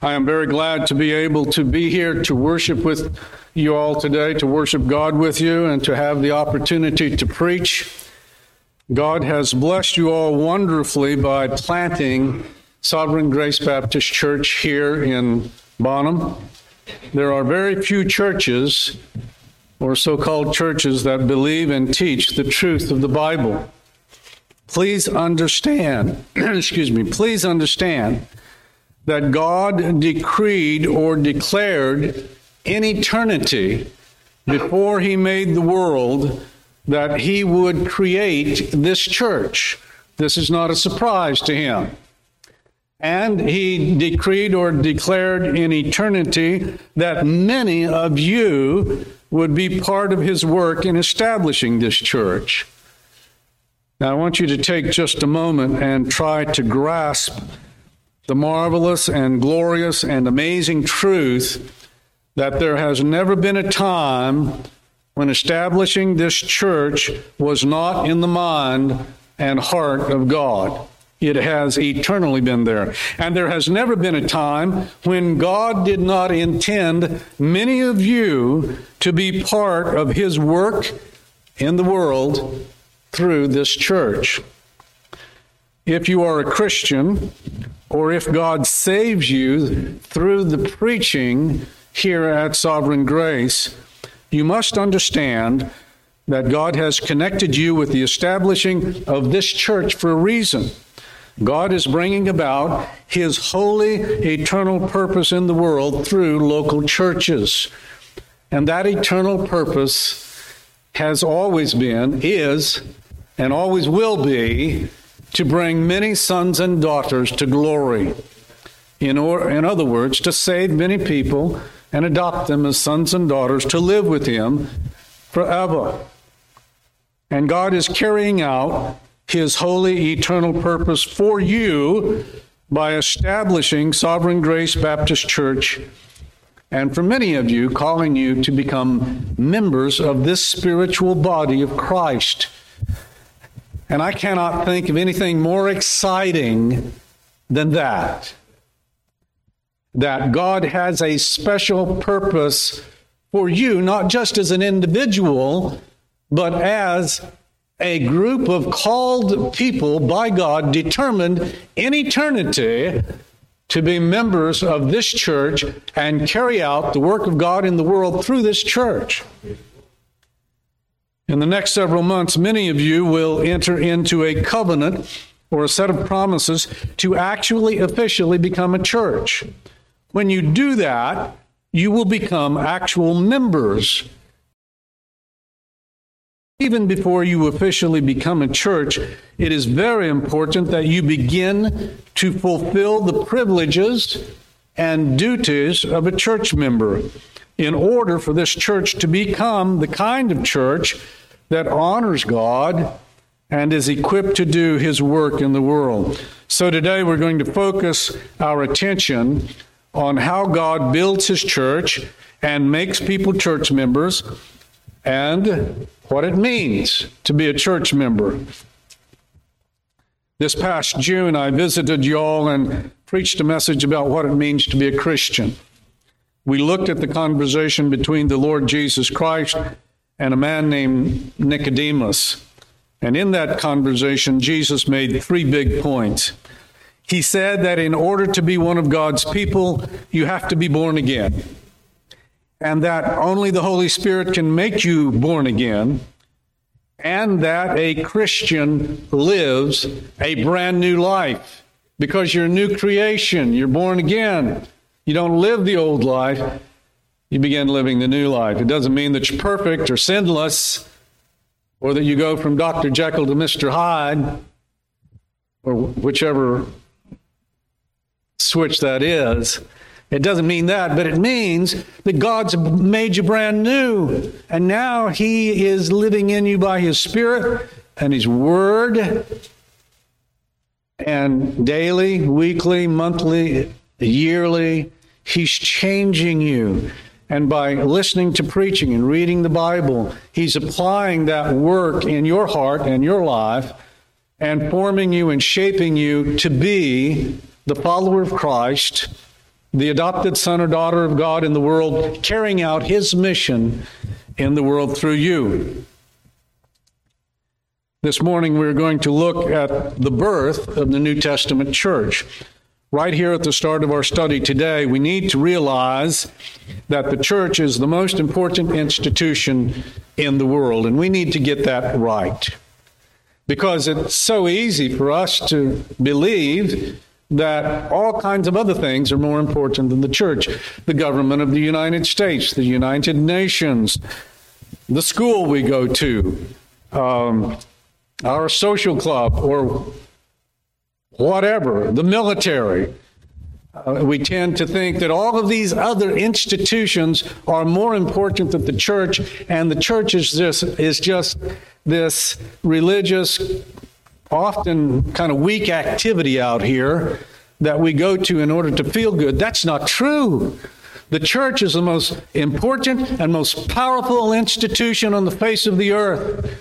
I am very glad to be able to be here to worship with you all today, to worship God with you, and to have the opportunity to preach. God has blessed you all wonderfully by planting Sovereign Grace Baptist Church here in Bonham. There are very few churches, or so-called churches, that believe and teach the truth of the Bible. Please understand, please understand that God decreed or declared in eternity, before he made the world, that he would create this church. This is not a surprise to him. And he decreed or declared in eternity that many of you would be part of his work in establishing this church. Now, I want you to take just a moment and try to grasp the marvelous and glorious and amazing truth that there has never been a time when establishing this church was not in the mind and heart of God. It has eternally been there. And there has never been a time when God did not intend many of you to be part of his work in the world through this church. If you are a Christian, or if God saves you through the preaching here at Sovereign Grace, you must understand that God has connected you with the establishing of this church for a reason. God is bringing about his holy, eternal purpose in the world through local churches. And that eternal purpose has always been, is, and always will be, to bring many sons and daughters to glory. In other words, to save many people and adopt them as sons and daughters to live with him forever. And God is carrying out his holy, eternal purpose for you by establishing Sovereign Grace Baptist Church, and for many of you, calling you to become members of this spiritual body of Christ. And I cannot think of anything more exciting than that. That God has a special purpose for you, not just as an individual, but as a group of called people by God, determined in eternity to be members of this church and carry out the work of God in the world through this church. In the next several months, many of you will enter into a covenant or a set of promises to actually officially become a church. When you do that, you will become actual members. Even before you officially become a church, it is very important that you begin to fulfill the privileges and duties of a church member in order for this church to become the kind of church that honors God and is equipped to do his work in the world. So today we're going to focus our attention on how God builds his church and makes people church members, and what it means to be a church member. This past June, I visited y'all and preached a message about what it means to be a Christian. We looked at the conversation between the Lord Jesus Christ and a man named Nicodemus. And in that conversation, Jesus made 3 big points. He said that in order to be one of God's people, you have to be born again. And that only the Holy Spirit can make you born again. And that a Christian lives a brand new life because you're a new creation. You're born again. You don't live the old life. You begin living the new life. It doesn't mean that you're perfect or sinless, or that you go from Dr. Jekyll to Mr. Hyde, or whichever switch that is. It doesn't mean that, but it means that God's made you brand new. And now he is living in you by his Spirit and his Word. And daily, weekly, monthly, yearly, he's changing you. And by listening to preaching and reading the Bible, he's applying that work in your heart and your life and forming you and shaping you to be the follower of Christ the adopted son or daughter of God in the world, carrying out his mission in the world through you. This morning we're going to look at the birth of the New Testament church. Right here at the start of our study today, we need to realize that the church is the most important institution in the world, and we need to get that right. Because it's so easy for us to believe that all kinds of other things are more important than the church. The government of the United States, the United Nations, the school we go to, our social club, or whatever, the military. We tend to think that all of these other institutions are more important than the church, and the church is just this religious, often kind of weak activity out here that we go to in order to feel good. That's not true. The church is the most important and most powerful institution on the face of the earth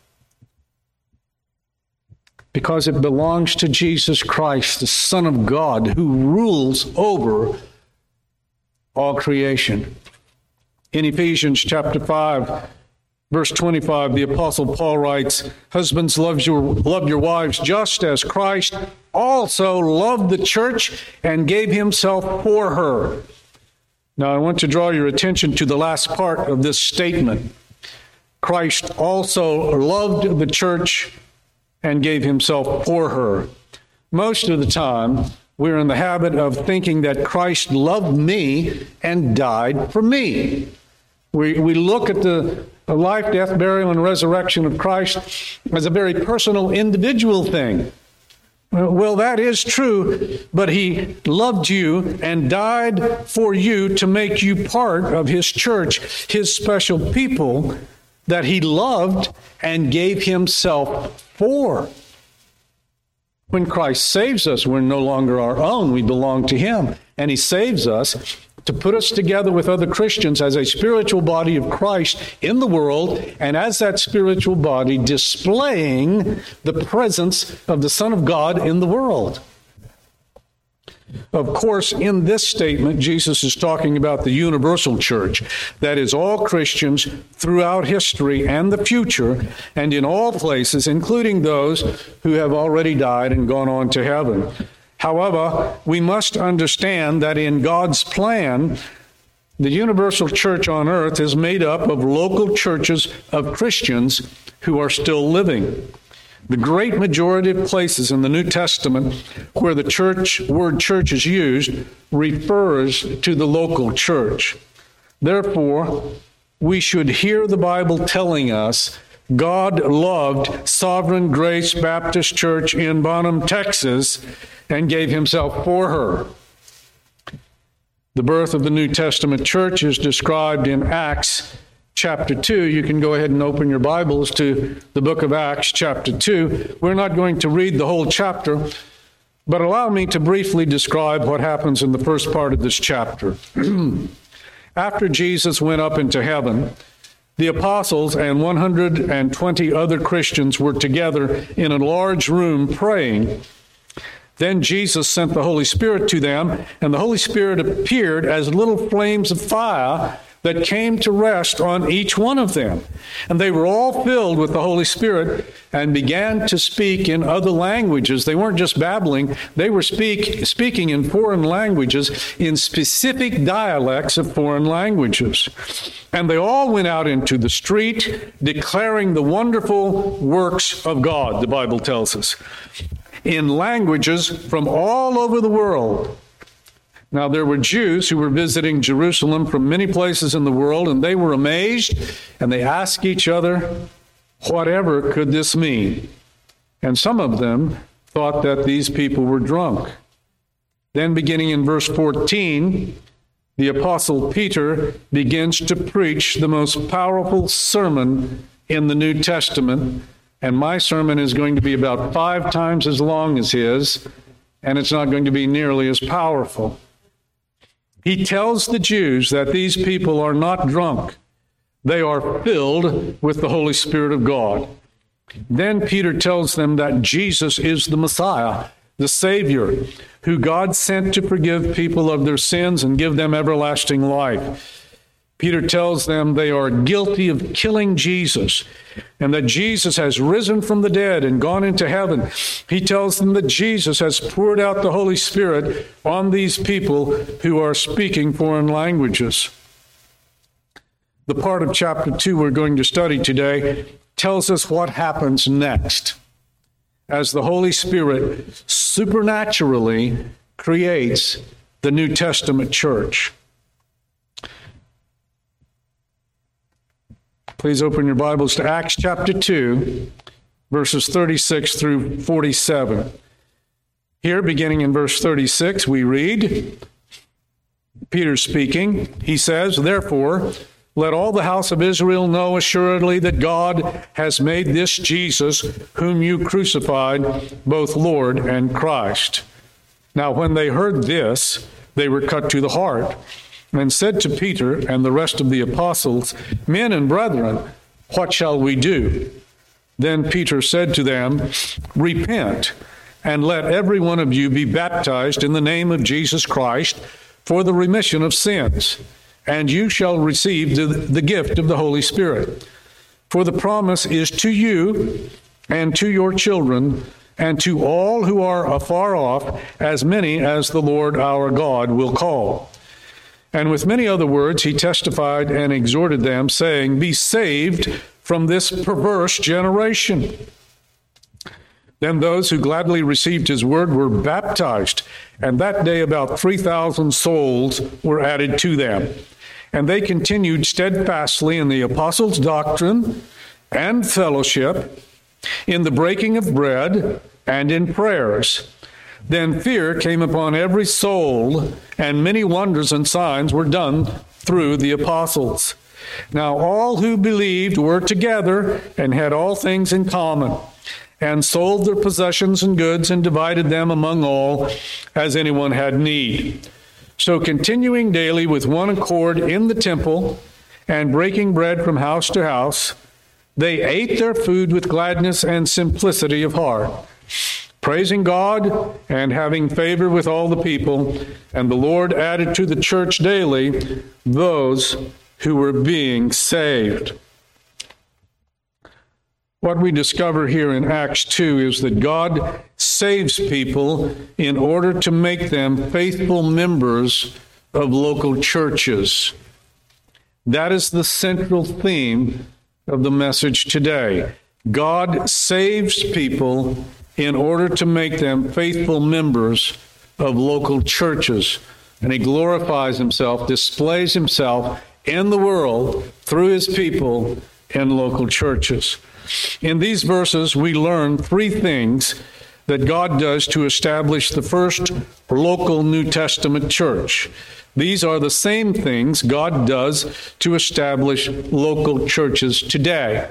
because it belongs to Jesus Christ, the Son of God, who rules over all creation. In Ephesians chapter 5, verse 25, the Apostle Paul writes, "Husbands, love your wives just as Christ also loved the church and gave himself for her." Now, I want to draw your attention to the last part of this statement. Christ also loved the church and gave himself for her. Most of the time, we're in the habit of thinking that Christ loved me and died for me. We look at the life, death, burial, and resurrection of Christ as a very personal, individual thing. Well, that is true, but he loved you and died for you to make you part of his church, his special people that he loved and gave himself for. When Christ saves us, we're no longer our own. We belong to him. And he saves us to put us together with other Christians as a spiritual body of Christ in the world, and as that spiritual body displaying the presence of the Son of God in the world. Of course, in this statement, Jesus is talking about the universal church. That is, all Christians throughout history and the future, and in all places, including those who have already died and gone on to heaven. However, we must understand that in God's plan, the universal church on earth is made up of local churches of Christians who are still living. The great majority of places in the New Testament where the word church is used refers to the local church. Therefore, we should hear the Bible telling us God loved Sovereign Grace Baptist Church in Bonham, Texas, and gave himself for her. The birth of the New Testament church is described in Acts chapter 2. You can go ahead and open your Bibles to the book of Acts chapter 2. We're not going to read the whole chapter, but allow me to briefly describe what happens in the first part of this chapter. After Jesus went up into heaven, the apostles and 120 other Christians were together in a large room praying. Then Jesus sent the Holy Spirit to them, and the Holy Spirit appeared as little flames of fire that came to rest on each one of them. And they were all filled with the Holy Spirit and began to speak in other languages. They weren't just babbling. They were speaking in foreign languages, in specific dialects of foreign languages. And they all went out into the street, declaring the wonderful works of God, the Bible tells us, in languages from all over the world. Now, there were Jews who were visiting Jerusalem from many places in the world, and they were amazed, and they asked each other, whatever could this mean? And some of them thought that these people were drunk. Then, beginning in verse 14, the Apostle Peter begins to preach the most powerful sermon in the New Testament, and my sermon is going to be about 5 times as long as his, and it's not going to be nearly as powerful. He tells the Jews that these people are not drunk. They are filled with the Holy Spirit of God. Then Peter tells them that Jesus is the Messiah, the Savior, who God sent to forgive people of their sins and give them everlasting life. Peter tells them they are guilty of killing Jesus and that Jesus has risen from the dead and gone into heaven. He tells them that Jesus has poured out the Holy Spirit on these people who are speaking foreign languages. The part of chapter 2 we're going to study today tells us what happens next as the Holy Spirit supernaturally creates the New Testament church. Please open your Bibles to Acts chapter 2, verses 36 through 47. Here, beginning in verse 36, we read, Peter speaking, he says, "Therefore, let all the house of Israel know assuredly that God has made this Jesus, whom you crucified, both Lord and Christ." Now, when they heard this, they were cut to the heart, and said to Peter and the rest of the apostles, "Men and brethren, what shall we do?" Then Peter said to them, "Repent, and let every one of you be baptized in the name of Jesus Christ for the remission of sins, and you shall receive the gift of the Holy Spirit. For the promise is to you and to your children, and to all who are afar off, as many as the Lord our God will call." And with many other words he testified and exhorted them, saying, "Be saved from this perverse generation." Then those who gladly received his word were baptized, and that day about 3,000 souls were added to them. And they continued steadfastly in the apostles' doctrine and fellowship, in the breaking of bread, and in prayers. Then fear came upon every soul, and many wonders and signs were done through the apostles. Now all who believed were together and had all things in common, and sold their possessions and goods and divided them among all as anyone had need. So continuing daily with one accord in the temple and breaking bread from house to house, they ate their food with gladness and simplicity of heart, praising God and having favor with all the people. And the Lord added to the church daily those who were being saved. What we discover here in Acts 2 is that God saves people in order to make them faithful members of local churches. That is the central theme of the message today. God saves people in order to make them faithful members of local churches. And he glorifies himself, displays himself in the world through his people in local churches. In these verses, we learn three things that God does to establish the first local New Testament church. These are the same things God does to establish local churches today.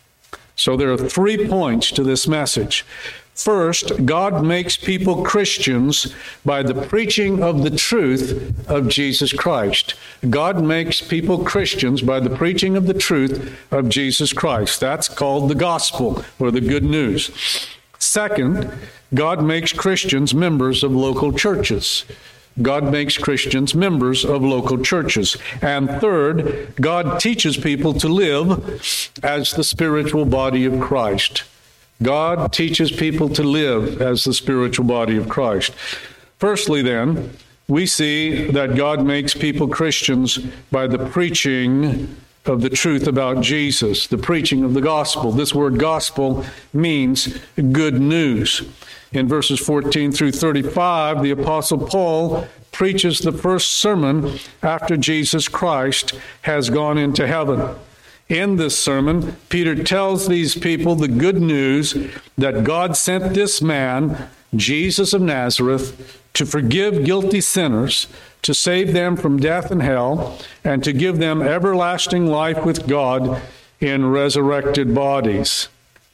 So there are 3 points to this message. First, God makes people Christians by the preaching of the truth of Jesus Christ. God makes people Christians by the preaching of the truth of Jesus Christ. That's called the gospel, or the good news. Second, God makes Christians members of local churches. God makes Christians members of local churches. And third, God teaches people to live as the spiritual body of Christ. God teaches people to live as the spiritual body of Christ. Firstly, then, we see that God makes people Christians by the preaching of the truth about Jesus, the preaching of the gospel. This word gospel means good news. In verses 14 through 35, the Apostle Paul preaches the first sermon after Jesus Christ has gone into heaven. In this sermon, Peter tells these people the good news that God sent this man, Jesus of Nazareth, to forgive guilty sinners, to save them from death and hell, and to give them everlasting life with God in resurrected bodies.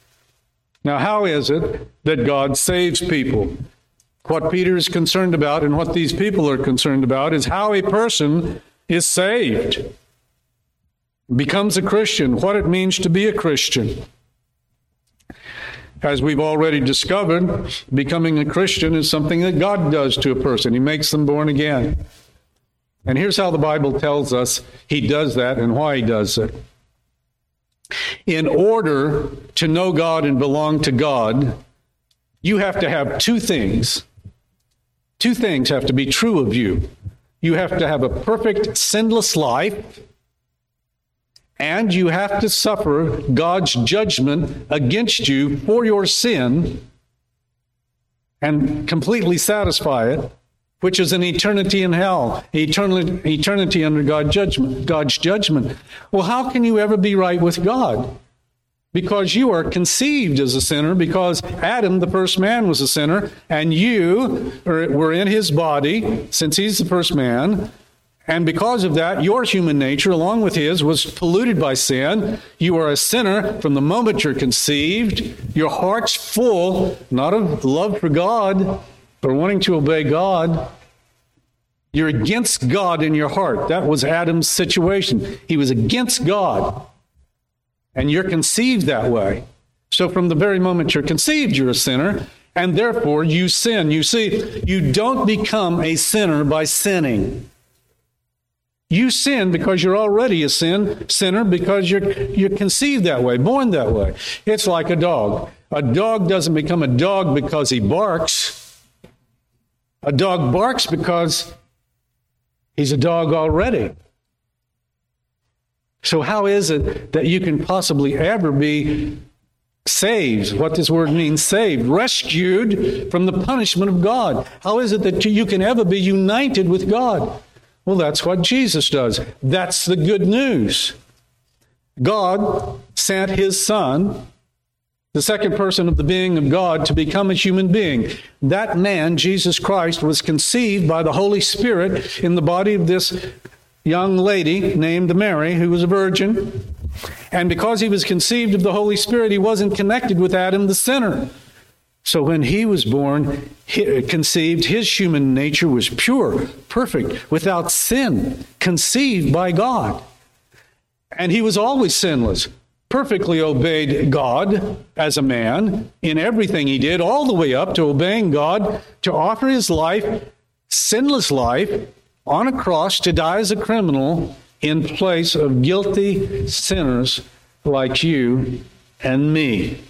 Now, how is it that God saves people? What Peter is concerned about and what these people are concerned about is how a person is saved, becomes a Christian, what it means to be a Christian. As we've already discovered, becoming a Christian is something that God does to a person. He makes them born again. And here's how the Bible tells us he does that and why he does it. In order to know God and belong to God, you have to have two things. Two things have to be true of you. You have to have a perfect, sinless life, and you have to suffer God's judgment against you for your sin and completely satisfy it, which is an eternity in hell, eternity under God's judgment. Well, how can you ever be right with God? Because you are conceived as a sinner, because Adam, the first man, was a sinner, and you were in his body, since he's the first man. And because of that, your human nature, along with his, was polluted by sin. You are a sinner from the moment you're conceived. Your heart's full, not of love for God, but wanting to obey God. You're against God in your heart. That was Adam's situation. He was against God. And you're conceived that way. So from the very moment you're conceived, you're a sinner, and therefore you sin. You see, you don't become a sinner by sinning. You sin because you're already a sinner because you're conceived that way, born that way. It's like a dog. A dog doesn't become a dog because he barks. A dog barks because he's a dog already. So how is it that you can possibly ever be saved? What this word means, saved, rescued from the punishment of God. How is it that you can ever be united with God? Well, that's what Jesus does. That's the good news. God sent his Son, the second person of the being of God, to become a human being. That man, Jesus Christ, was conceived by the Holy Spirit in the body of this young lady named Mary, who was a virgin. And because he was conceived of the Holy Spirit, he wasn't connected with Adam the sinner. So when he was born, conceived, his human nature was pure, perfect, without sin, conceived by God. And he was always sinless, perfectly obeyed God as a man in everything he did, all the way up to obeying God to offer his life, sinless life, on a cross to die as a criminal in place of guilty sinners like you and me.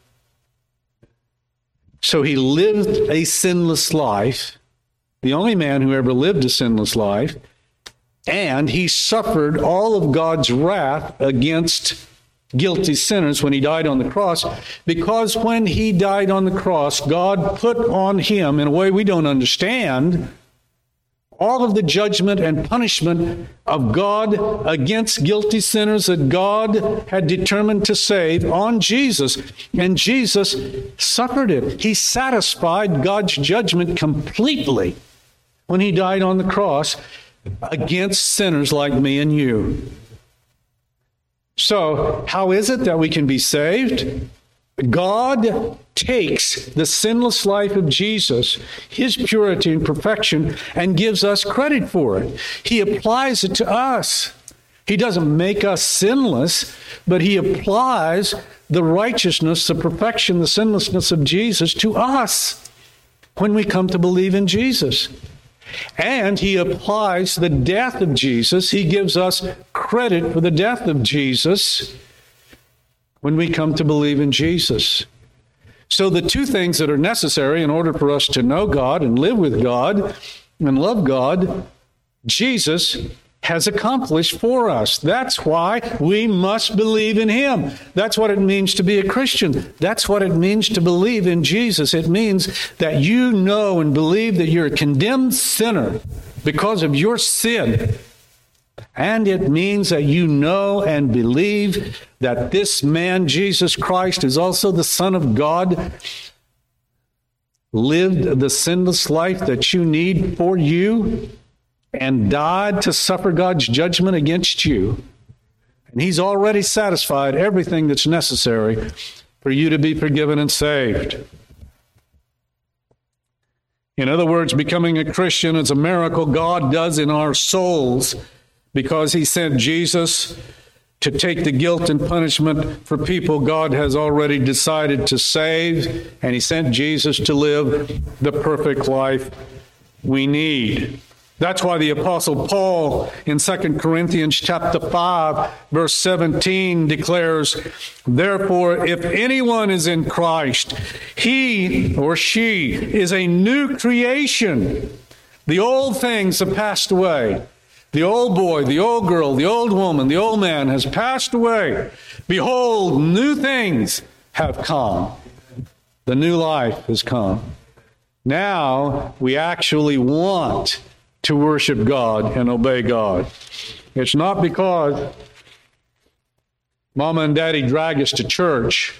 So he lived a sinless life, the only man who ever lived a sinless life, and he suffered all of God's wrath against guilty sinners when he died on the cross, because when he died on the cross, God put on him, in a way we don't understand, all of the judgment and punishment of God against guilty sinners that God had determined to save on Jesus. And Jesus suffered it. He satisfied God's judgment completely when he died on the cross against sinners like me and you. So, how is it that we can be saved? God takes the sinless life of Jesus, his purity and perfection, and gives us credit for it. He applies it to us. He doesn't make us sinless, but he applies the righteousness, the perfection, the sinlessness of Jesus to us when we come to believe in Jesus. And he applies the death of Jesus. He gives us credit for the death of Jesus when we come to believe in Jesus. So the two things that are necessary in order for us to know God and live with God and love God, Jesus has accomplished for us. That's why we must believe in him. That's what it means to be a Christian. That's what it means to believe in Jesus. It means that you know and believe that you're a condemned sinner because of your sin. And it means that you know and believe that this man, Jesus Christ, is also the Son of God, lived the sinless life that you need for you, and died to suffer God's judgment against you. And he's already satisfied everything that's necessary for you to be forgiven and saved. In other words, becoming a Christian is a miracle God does in our souls, because he sent Jesus to take the guilt and punishment for people God has already decided to save, and he sent Jesus to live the perfect life we need. That's why the Apostle Paul in 2 Corinthians chapter 5, verse 17 declares, "Therefore, if anyone is in Christ, he or she is a new creation. The old things have passed away. The old boy, the old girl, the old woman, the old man has passed away. Behold, new things have come." The new life has come. Now we actually want to worship God and obey God. It's not because Mama and Daddy drag us to church,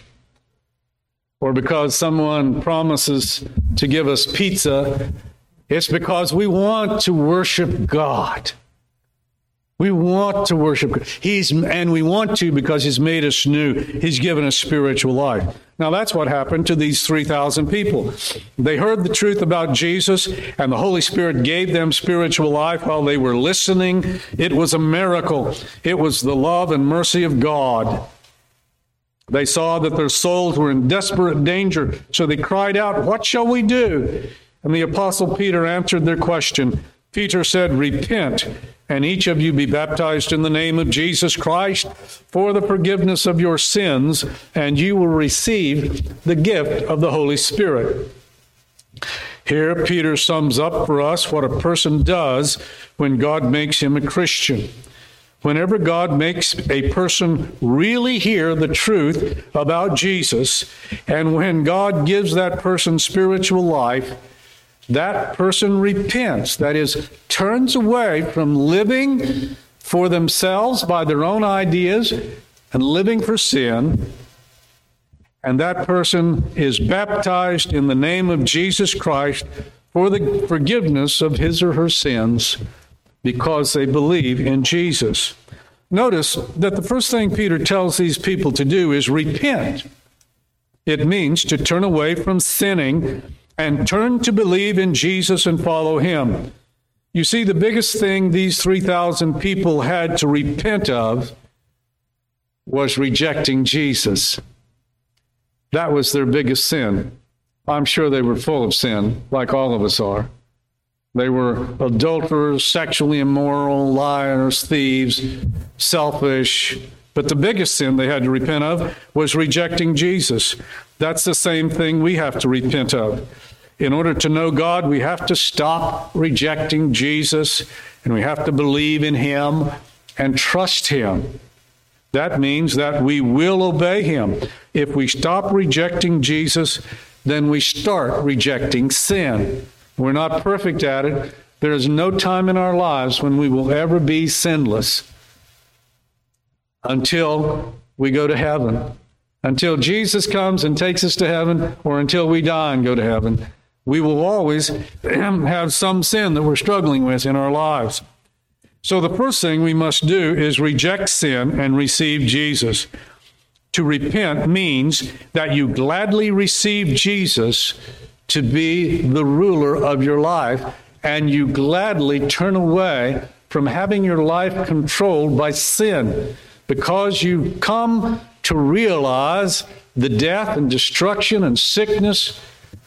or because someone promises to give us pizza. It's because we want to worship God. We want to worship God. And we want to because he's made us new. He's given us spiritual life. Now, that's what happened to these 3,000 people. They heard the truth about Jesus, and the Holy Spirit gave them spiritual life while they were listening. It was a miracle. It was the love and mercy of God. They saw that their souls were in desperate danger, so they cried out, "What shall we do?" And the Apostle Peter answered their question. Peter said, "Repent, and each of you be baptized in the name of Jesus Christ for the forgiveness of your sins, and you will receive the gift of the Holy Spirit." Here, Peter sums up for us what a person does when God makes him a Christian. Whenever God makes a person really hear the truth about Jesus, and when God gives that person spiritual life, that person repents, that is, turns away from living for themselves by their own ideas and living for sin, and that person is baptized in the name of Jesus Christ for the forgiveness of his or her sins because they believe in Jesus. Notice that the first thing Peter tells these people to do is repent. It means to turn away from sinning and turn to believe in Jesus and follow him. You see, the biggest thing these 3,000 people had to repent of was rejecting Jesus. That was their biggest sin. I'm sure they were full of sin, like all of us are. They were adulterers, sexually immoral, liars, thieves, selfish. But the biggest sin they had to repent of was rejecting Jesus. That's the same thing we have to repent of. In order to know God, we have to stop rejecting Jesus, and we have to believe in him and trust him. That means that we will obey him. If we stop rejecting Jesus, then we start rejecting sin. We're not perfect at it. There is no time in our lives when we will ever be sinless until we go to heaven. Until Jesus comes and takes us to heaven, or until we die and go to heaven, we will always have some sin that we're struggling with in our lives. So the first thing we must do is reject sin and receive Jesus. To repent means that you gladly receive Jesus to be the ruler of your life, and you gladly turn away from having your life controlled by sin, because you come to realize the death and destruction and sickness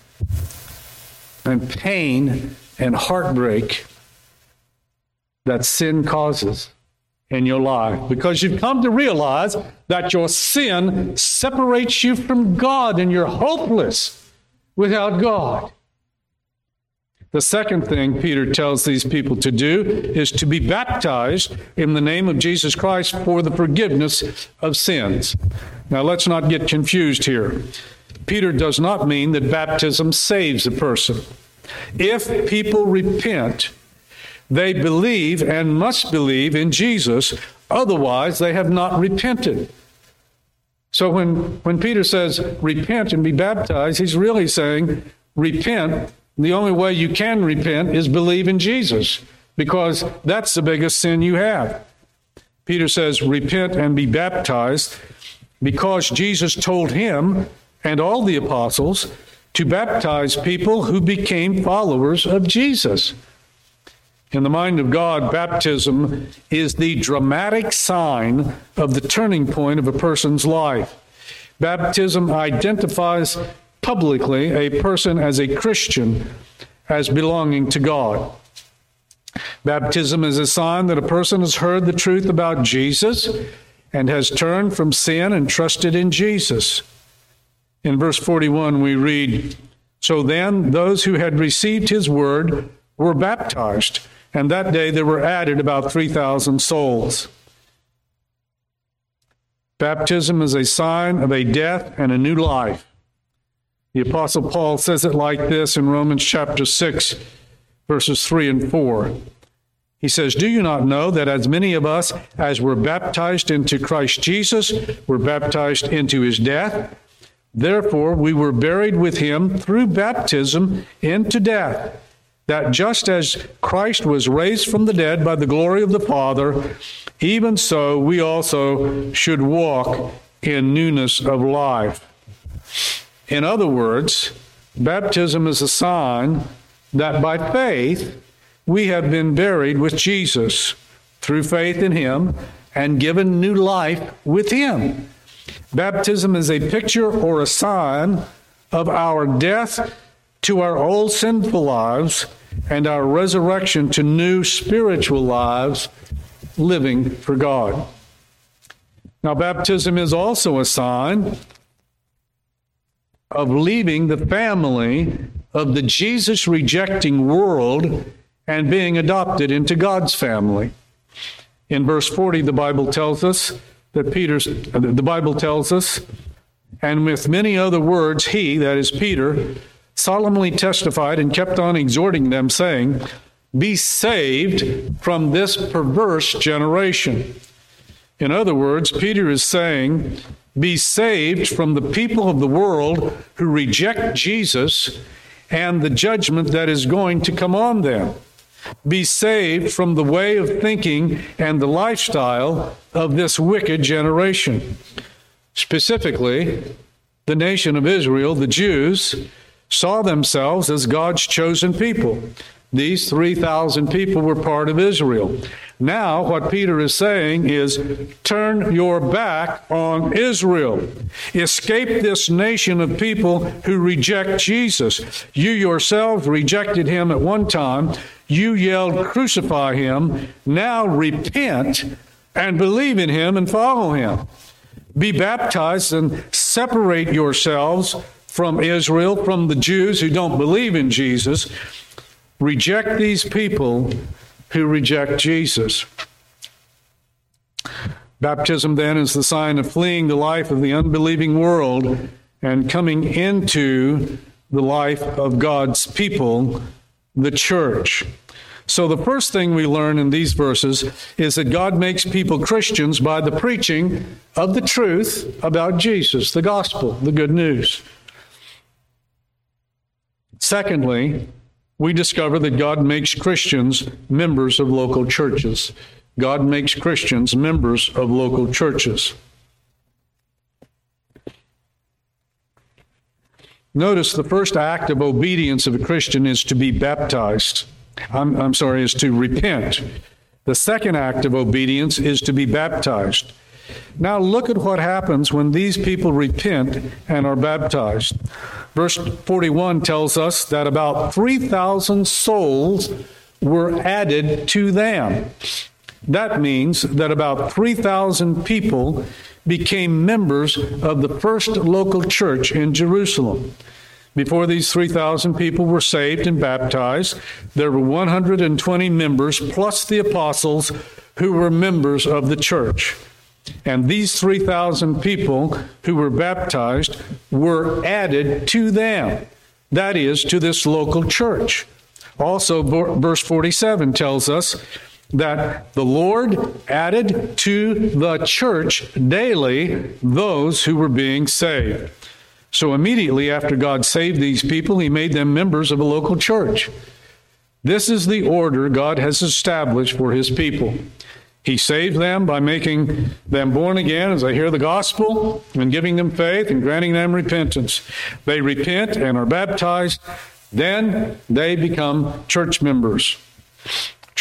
and pain and heartbreak that sin causes in your life, because you've come to realize that your sin separates you from God and you're hopeless without God. The second thing Peter tells these people to do is to be baptized in the name of Jesus Christ for the forgiveness of sins. Now, let's not get confused here. Peter does not mean that baptism saves a person. If people repent, they believe and must believe in Jesus. Otherwise, they have not repented. So when Peter says, repent and be baptized, he's really saying, repent. The only way you can repent is believe in Jesus, because that's the biggest sin you have. Peter says, repent and be baptized, because Jesus told him and all the apostles to baptize people who became followers of Jesus. In the mind of God, baptism is the dramatic sign of the turning point of a person's life. Baptism identifies publicly a person as a Christian, as belonging to God. Baptism is a sign that a person has heard the truth about Jesus and has turned from sin and trusted in Jesus. In verse 41, we read, "So then those who had received his word were baptized, and that day there were added about 3,000 souls." Baptism is a sign of a death and a new life. The Apostle Paul says it like this in Romans chapter 6, verses 3 and 4. He says, "Do you not know that as many of us as were baptized into Christ Jesus were baptized into his death? Therefore we were buried with him through baptism into death, that just as Christ was raised from the dead by the glory of the Father, even so we also should walk in newness of life." In other words, baptism is a sign that by faith we have been buried with Jesus through faith in him and given new life with him. Baptism is a picture or a sign of our death to our old sinful lives and our resurrection to new spiritual lives living for God. Now, baptism is also a sign of leaving the family of the Jesus-rejecting world and being adopted into God's family. In verse 40, the Bible tells us, "And with many other words, he," that is Peter, "solemnly testified and kept on exhorting them, saying, 'Be saved from this perverse generation.'" In other words, Peter is saying, be saved from the people of the world who reject Jesus and the judgment that is going to come on them. Be saved from the way of thinking and the lifestyle of this wicked generation. Specifically, the nation of Israel, the Jews, saw themselves as God's chosen people. These 3,000 people were part of Israel. Now, what Peter is saying is, turn your back on Israel. Escape this nation of people who reject Jesus. You yourselves rejected him at one time. You yelled, "Crucify him." Now repent and believe in him and follow him. Be baptized and separate yourselves from Israel, from the Jews who don't believe in Jesus. Reject these people who reject Jesus. Baptism, then, is the sign of fleeing the life of the unbelieving world and coming into the life of God's people, the church. So the first thing we learn in these verses is that God makes people Christians by the preaching of the truth about Jesus, the gospel, the good news. Secondly, we discover that God makes Christians members of local churches. God makes Christians members of local churches. Notice the first act of obedience of a Christian is to be baptized. Is to repent. The second act of obedience is to be baptized. Now look at what happens when these people repent and are baptized. Verse 41 tells us that about 3,000 souls were added to them. That means that about 3,000 people became members of the first local church in Jerusalem. Before these 3,000 people were saved and baptized, there were 120 members plus the apostles who were members of the church. And these 3,000 people who were baptized were added to them, that is, to this local church. Also, verse 47 tells us that the Lord added to the church daily those who were being saved. So immediately after God saved these people, he made them members of a local church. This is the order God has established for his people. He saved them by making them born again as they hear the gospel and giving them faith and granting them repentance. They repent and are baptized. Then they become church members.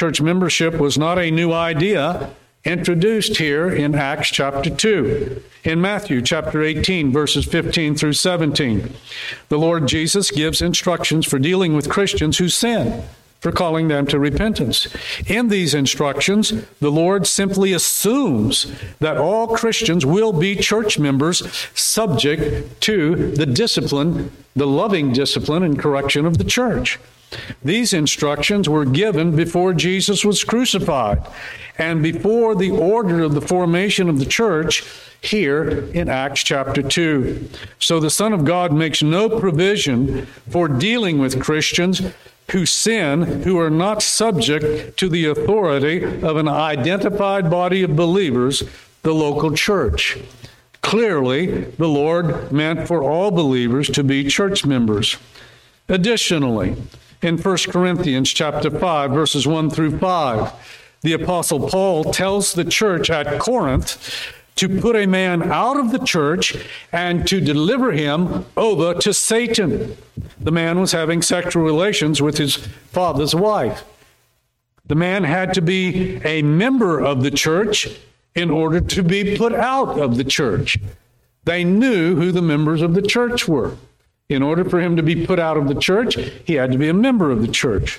Church membership was not a new idea introduced here in Acts chapter 2. In Matthew chapter 18, verses 15 through 17, the Lord Jesus gives instructions for dealing with Christians who sin, for calling them to repentance. In these instructions, the Lord simply assumes that all Christians will be church members subject to the discipline, the loving discipline and correction of the church. These instructions were given before Jesus was crucified and before the order of the formation of the church here in Acts chapter 2. So the Son of God makes no provision for dealing with Christians who sin, who are not subject to the authority of an identified body of believers, the local church. Clearly, the Lord meant for all believers to be church members. Additionally, in 1 Corinthians chapter 5, verses 1 through 5, the Apostle Paul tells the church at Corinth to put a man out of the church and to deliver him over to Satan. The man was having sexual relations with his father's wife. The man had to be a member of the church in order to be put out of the church. They knew who the members of the church were. In order for him to be put out of the church, he had to be a member of the church.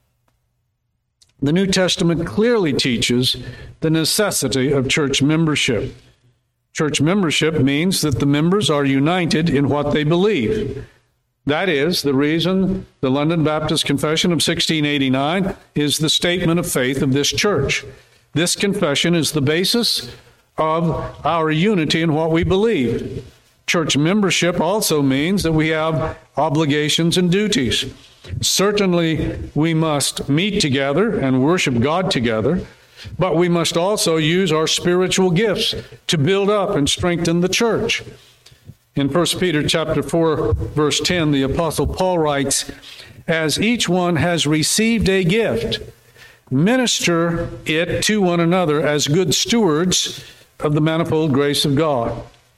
The New Testament clearly teaches the necessity of church membership. Church membership means that the members are united in what they believe. That is the reason the London Baptist Confession of 1689 is the statement of faith of this church. This confession is the basis of our unity in what we believe. Church membership also means that we have obligations and duties. Certainly, we must meet together and worship God together, but we must also use our spiritual gifts to build up and strengthen the church. In 1 Peter chapter 4, verse 10, the Apostle Paul writes, "As each one has received a gift, minister it to one another as good stewards of the manifold grace of God."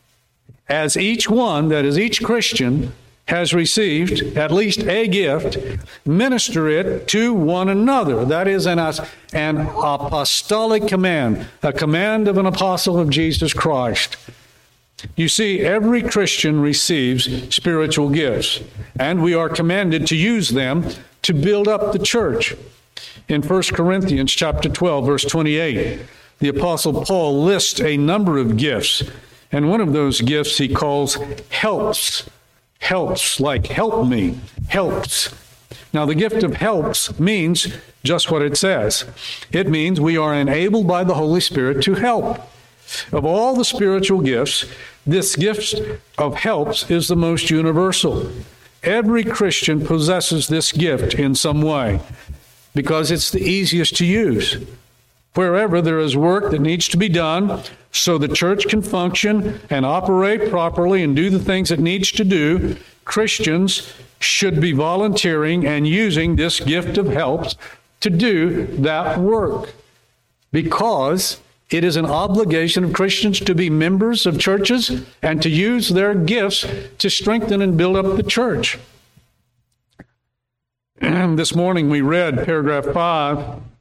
As each one, that is each Christian, has received at least a gift, minister it to one another. That is an apostolic command, a command of an apostle of Jesus Christ. You see, every Christian receives spiritual gifts, and we are commanded to use them to build up the church. In 1 Corinthians chapter 12, verse 28, the Apostle Paul lists a number of gifts, and one of those gifts he calls helps. Helps, like help me, helps. Now, the gift of helps means just what it says. It means we are enabled by the Holy Spirit to help. Of all the spiritual gifts, this gift of helps is the most universal. Every Christian possesses this gift in some way because it's the easiest to use. Wherever there is work that needs to be done so the church can function and operate properly and do the things it needs to do, Christians should be volunteering and using this gift of helps to do that work, because it is an obligation of Christians to be members of churches and to use their gifts to strengthen and build up the church. This morning we read paragraph 5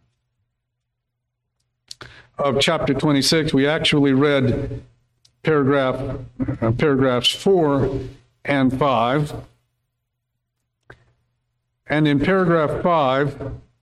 of chapter 26. We actually read paragraphs 4 and 5. And in paragraph 5,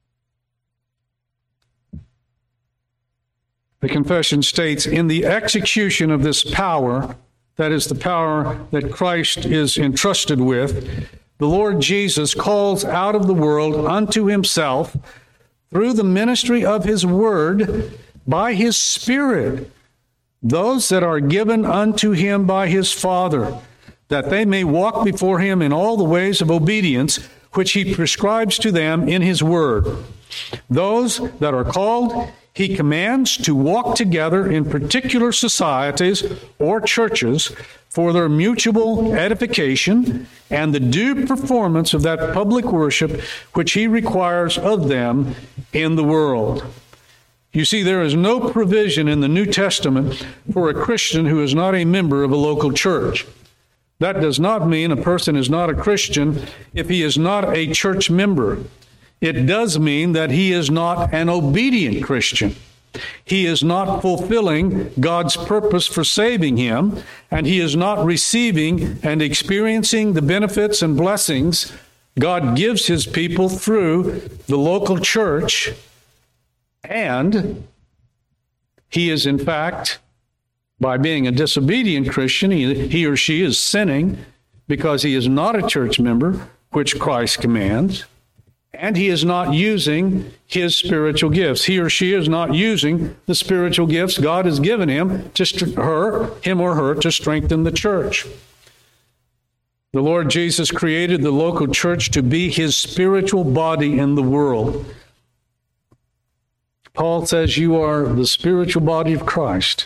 the confession states, "In the execution of this power," that is the power that Christ is entrusted with, "the Lord Jesus calls out of the world unto himself, through the ministry of his word, by his Spirit, those that are given unto him by his Father, that they may walk before him in all the ways of obedience, which he prescribes to them in his word. Those that are called, he commands to walk together in particular societies or churches for their mutual edification and the due performance of that public worship which he requires of them in the world." You see, there is no provision in the New Testament for a Christian who is not a member of a local church. That does not mean a person is not a Christian if he is not a church member. it does mean that he is not an obedient Christian. He is not fulfilling God's purpose for saving him, and he is not receiving and experiencing the benefits and blessings God gives his people through the local church. And he is, in fact, by being a disobedient Christian, he or she is sinning because he is not a church member, which Christ commands. And he is not using his spiritual gifts. He or she is not using the spiritual gifts God has given him or her to strengthen the church. The Lord Jesus created the local church to be his spiritual body in the world. Paul says you are the spiritual body of Christ.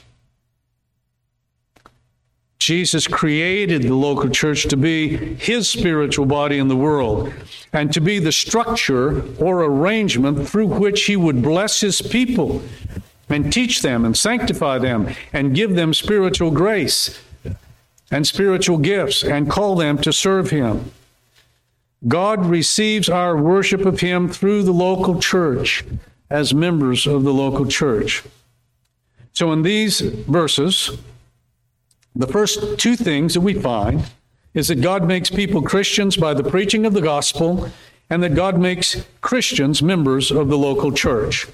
Jesus created the local church to be his spiritual body in the world and to be the structure or arrangement through which he would bless his people and teach them and sanctify them and give them spiritual grace and spiritual gifts and call them to serve him. God receives our worship of him through the local church as members of the local church. So in these verses, the first two things that we find is that God makes people Christians by the preaching of the gospel, and that God makes Christians members of the local church.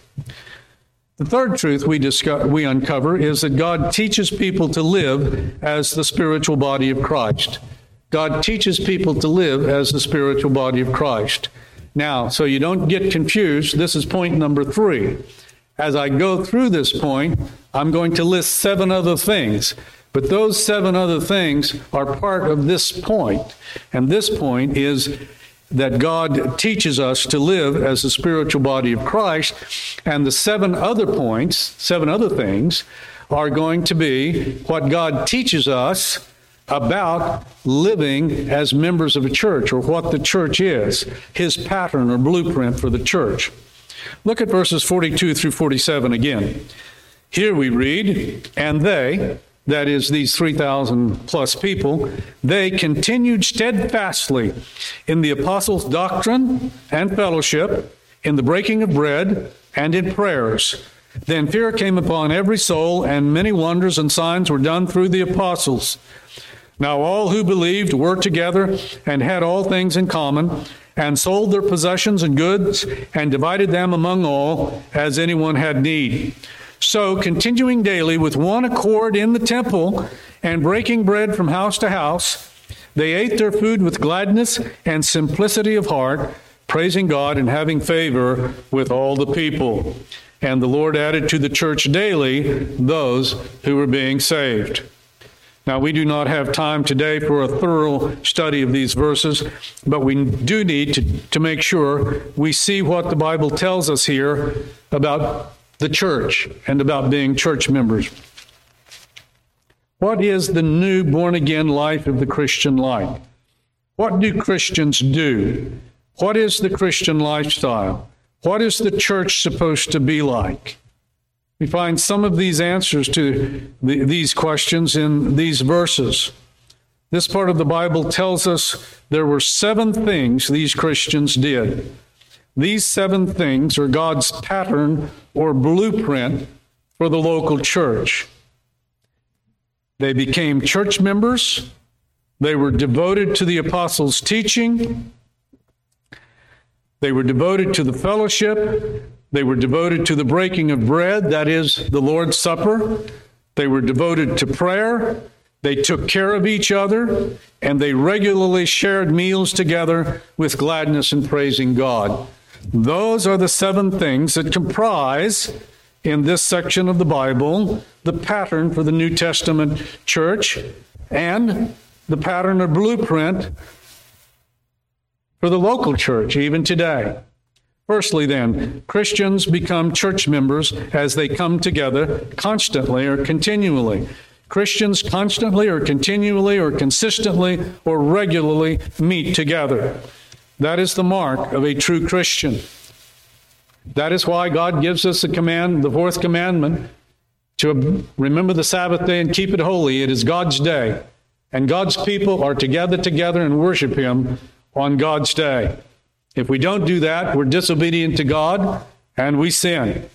The third truth we uncover is that God teaches people to live as the spiritual body of Christ. God teaches people to live as the spiritual body of Christ. Now, so you don't get confused, this is point number 3. As I go through this point, I'm going to list 7 other things. But those 7 other things are part of this point. And this point is that God teaches us to live as the spiritual body of Christ. And the 7 other points, 7 other things, are going to be what God teaches us about living as members of a church, or what the church is, his pattern or blueprint for the church. Look at verses 42 through 47 again. Here we read, and they, that is, these 3,000 plus people, they continued steadfastly in the apostles' doctrine and fellowship, in the breaking of bread, and in prayers. Then fear came upon every soul, and many wonders and signs were done through the apostles. Now all who believed were together and had all things in common, and sold their possessions and goods, and divided them among all, as anyone had need. So, continuing daily with one accord in the temple, and breaking bread from house to house, they ate their food with gladness and simplicity of heart, praising God and having favor with all the people. And the Lord added to the church daily those who were being saved. Now, we do not have time today for a thorough study of these verses, but we do need to make sure we see what the Bible tells us here about the church and about being church members. What is the new born-again life of the Christian like? What do Christians do? What is the Christian lifestyle? What is the church supposed to be like? We find some of these answers to these questions in these verses. This part of the Bible tells us there were 7 things these Christians did. These 7 things are God's pattern or blueprint for the local church. They became church members. They were devoted to the apostles' teaching. They were devoted to the fellowship. They were devoted to the breaking of bread, that is, the Lord's Supper. They were devoted to prayer. They took care of each other, and they regularly shared meals together with gladness and praising God. Those are the 7 things that comprise, in this section of the Bible, the pattern for the New Testament church and the pattern or blueprint for the local church, even today. Firstly, then, Christians become church members as they come together constantly or continually. Christians constantly or continually or consistently or regularly meet together. That is the mark of a true Christian. That is why God gives us the command, the 4th commandment, to remember the Sabbath day and keep it holy. It is God's day. And God's people are to gather together and worship him on God's day. If we don't do that, we're disobedient to God and we sin.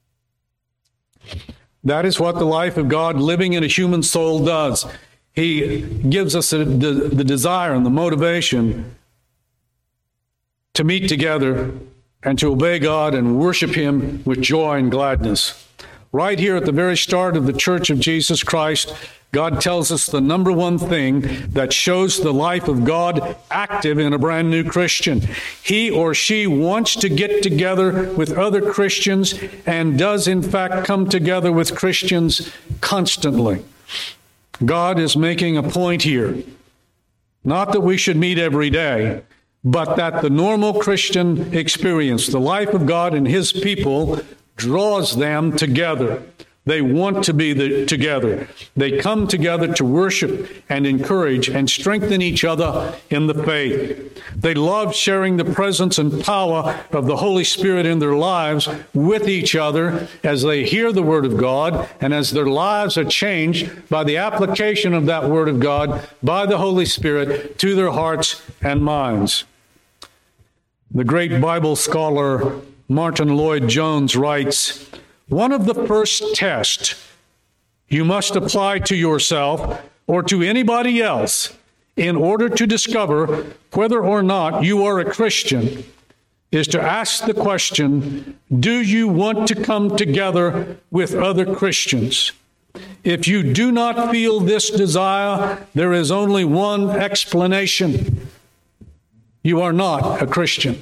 That is what the life of God living in a human soul does. He gives us the desire and the motivation to meet together and to obey God and worship Him with joy and gladness. Right here at the very start of the Church of Jesus Christ, God tells us the number one thing that shows the life of God active in a brand new Christian. He or she wants to get together with other Christians and does in fact come together with Christians constantly. God is making a point here. Not that we should meet every day, but that the normal Christian experience, the life of God and His people, draws them together. They want to be together. They come together to worship and encourage and strengthen each other in the faith. They love sharing the presence and power of the Holy Spirit in their lives with each other as they hear the Word of God and as their lives are changed by the application of that Word of God by the Holy Spirit to their hearts and minds. The great Bible scholar Martin Lloyd-Jones writes, "One of the first tests you must apply to yourself or to anybody else in order to discover whether or not you are a Christian is to ask the question, do you want to come together with other Christians? If you do not feel this desire, there is only one explanation. You are not a Christian."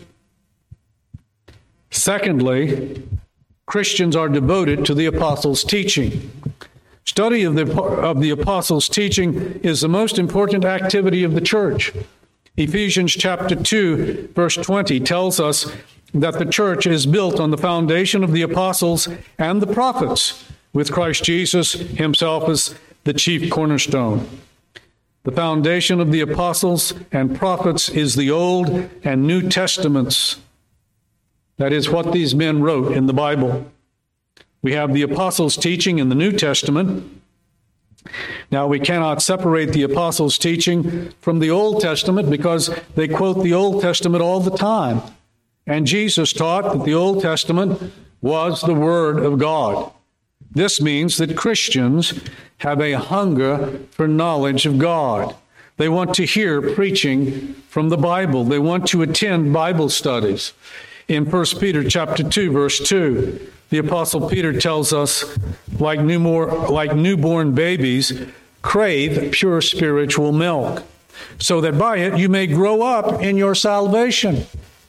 Secondly, Christians are devoted to the apostles' teaching. Study of the apostles' teaching is the most important activity of the church. Ephesians chapter 2, verse 20 tells us that the church is built on the foundation of the apostles and the prophets, with Christ Jesus Himself as the chief cornerstone. The foundation of the apostles and prophets is the Old and New Testaments. That is what these men wrote in the Bible. We have the apostles' teaching in the New Testament. Now, we cannot separate the apostles' teaching from the Old Testament because they quote the Old Testament all the time. And Jesus taught that the Old Testament was the Word of God. This means that Christians have a hunger for knowledge of God. They want to hear preaching from the Bible. They want to attend Bible studies. In 1 Peter chapter 2, verse 2, the Apostle Peter tells us, like newborn babies, crave pure spiritual milk, so that by it you may grow up in your salvation.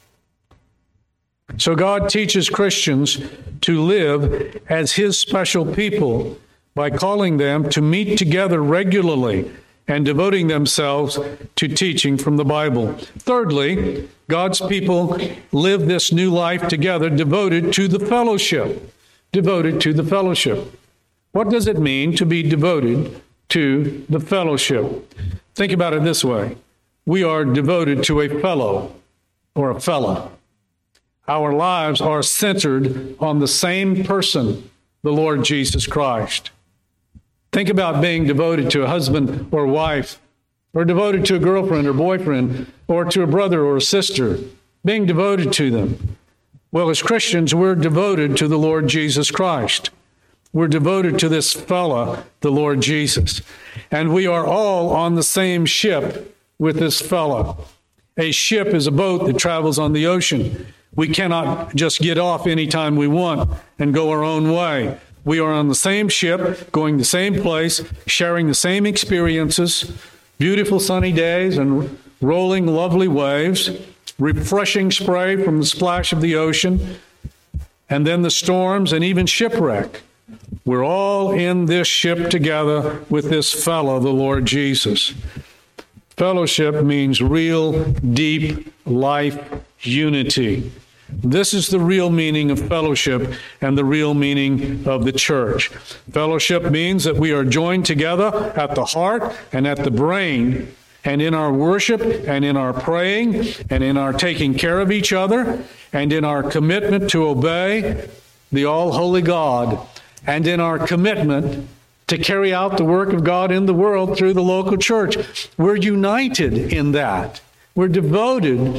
So God teaches Christians to live as His special people by calling them to meet together regularly and devoting themselves to teaching from the Bible. Thirdly, God's people live this new life together, devoted to the fellowship. Devoted to the fellowship. What does it mean to be devoted to the fellowship? Think about it this way. We are devoted to a fellow or a fella. Our lives are centered on the same person, the Lord Jesus Christ. Think about being devoted to a husband or wife, or devoted to a girlfriend or boyfriend, or to a brother or a sister, being devoted to them. Well, as Christians, we're devoted to the Lord Jesus Christ. We're devoted to this fella, the Lord Jesus. And we are all on the same ship with this fella. A ship is a boat that travels on the ocean. We cannot just get off anytime we want and go our own way. We are on the same ship, going the same place, sharing the same experiences, beautiful sunny days and rolling lovely waves, refreshing spray from the splash of the ocean, and then the storms and even shipwreck. We're all in this ship together with this fellow, the Lord Jesus. Fellowship means real, deep life unity. This is the real meaning of fellowship and the real meaning of the church. Fellowship means that we are joined together at the heart and at the brain, and in our worship and in our praying and in our taking care of each other and in our commitment to obey the all-holy God and in our commitment to carry out the work of God in the world through the local church. We're united in that. We're devoted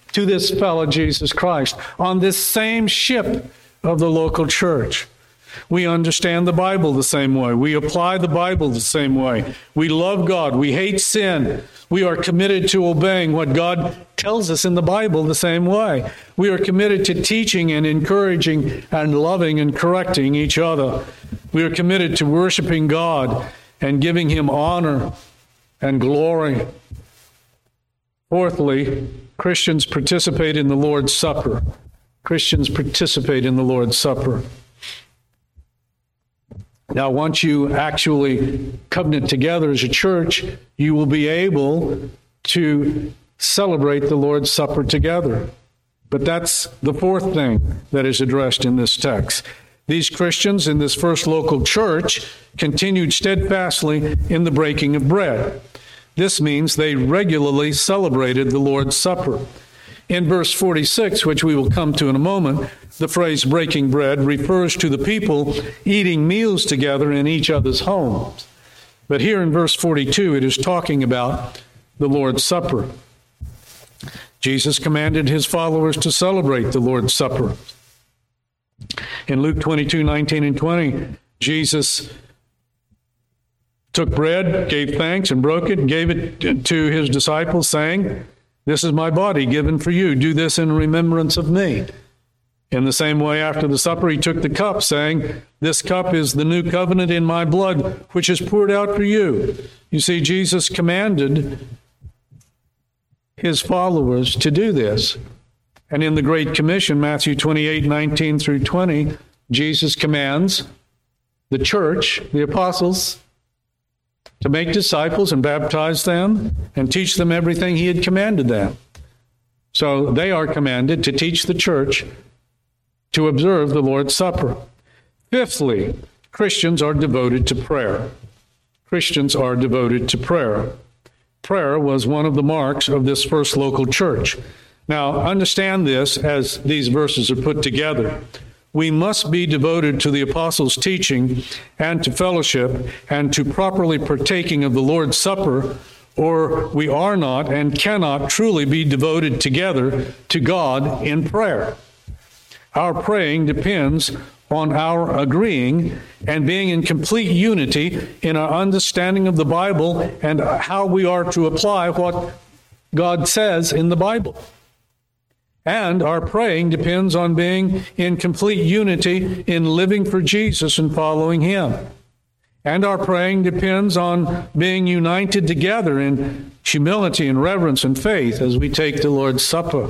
to this fellow Jesus Christ on this same ship of the local church. We understand the Bible the same way. We apply the Bible the same way. We love God. We hate sin. We are committed to obeying what God tells us in the Bible the same way. We are committed to teaching and encouraging and loving and correcting each other. We are committed to worshiping God and giving Him honor and glory. Fourthly, Christians participate in the Lord's Supper. Christians participate in the Lord's Supper. Now, once you actually covenant together as a church, you will be able to celebrate the Lord's Supper together. But that's the fourth thing that is addressed in this text. These Christians in this first local church continued steadfastly in the breaking of bread. This means they regularly celebrated the Lord's Supper. In verse 46, which we will come to in a moment, the phrase breaking bread refers to the people eating meals together in each other's homes. But here in verse 42, it is talking about the Lord's Supper. Jesus commanded his followers to celebrate the Lord's Supper. In Luke 22:19 and 20, Jesus took bread, gave thanks, and broke it, and gave it to his disciples, saying, "This is my body given for you. Do this in remembrance of me." In the same way, after the supper, he took the cup, saying, "This cup is the new covenant in my blood, which is poured out for you." You see, Jesus commanded his followers to do this. And in the Great Commission, Matthew 28:19 through 20, Jesus commands the church, the apostles, to make disciples and baptize them and teach them everything he had commanded them. So they are commanded to teach the church to observe the Lord's Supper. Fifthly, Christians are devoted to prayer. Christians are devoted to prayer. Prayer was one of the marks of this first local church. Now, understand this as these verses are put together. We must be devoted to the apostles' teaching and to fellowship and to properly partaking of the Lord's Supper, or we are not and cannot truly be devoted together to God in prayer. Our praying depends on our agreeing and being in complete unity in our understanding of the Bible and how we are to apply what God says in the Bible. And our praying depends on being in complete unity in living for Jesus and following him. And our praying depends on being united together in humility and reverence and faith as we take the Lord's Supper.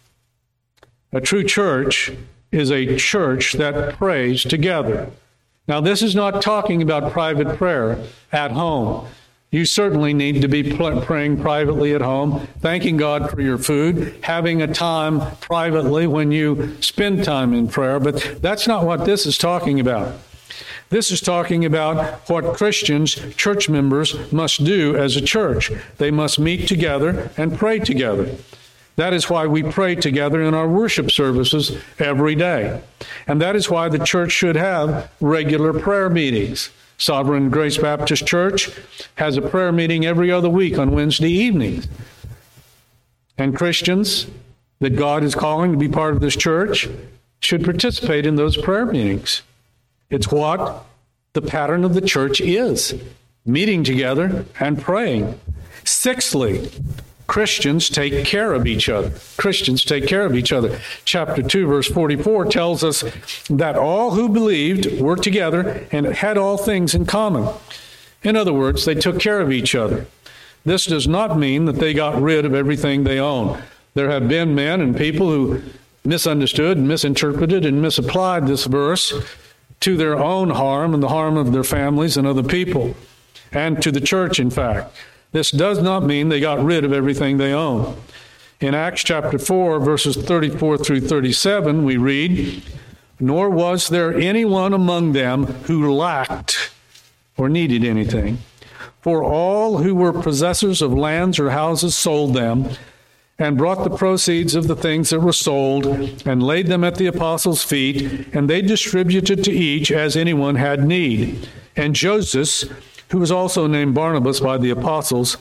A true church is a church that prays together. Now, this is not talking about private prayer at home. You certainly need to be praying privately at home, thanking God for your food, having a time privately when you spend time in prayer. But that's not what this is talking about. This is talking about what Christians, church members, must do as a church. They must meet together and pray together. That is why we pray together in our worship services every day. And that is why the church should have regular prayer meetings. Sovereign Grace Baptist Church has a prayer meeting every other week on Wednesday evenings. And Christians that God is calling to be part of this church should participate in those prayer meetings. It's what the pattern of the church is, meeting together and praying. Sixthly, Christians take care of each other. Christians take care of each other. Chapter 2, verse 44 tells us that all who believed were together and had all things in common. In other words, they took care of each other. This does not mean that they got rid of everything they own. There have been men and people who misunderstood and misinterpreted and misapplied this verse to their own harm and the harm of their families and other people, and to the church, in fact. This does not mean they got rid of everything they own. In Acts chapter 4, verses 34 through 37, we read, "Nor was there anyone among them who lacked or needed anything. For all who were possessors of lands or houses sold them and brought the proceeds of the things that were sold and laid them at the apostles' feet, and they distributed to each as anyone had need. And Joseph, who was also named Barnabas by the apostles,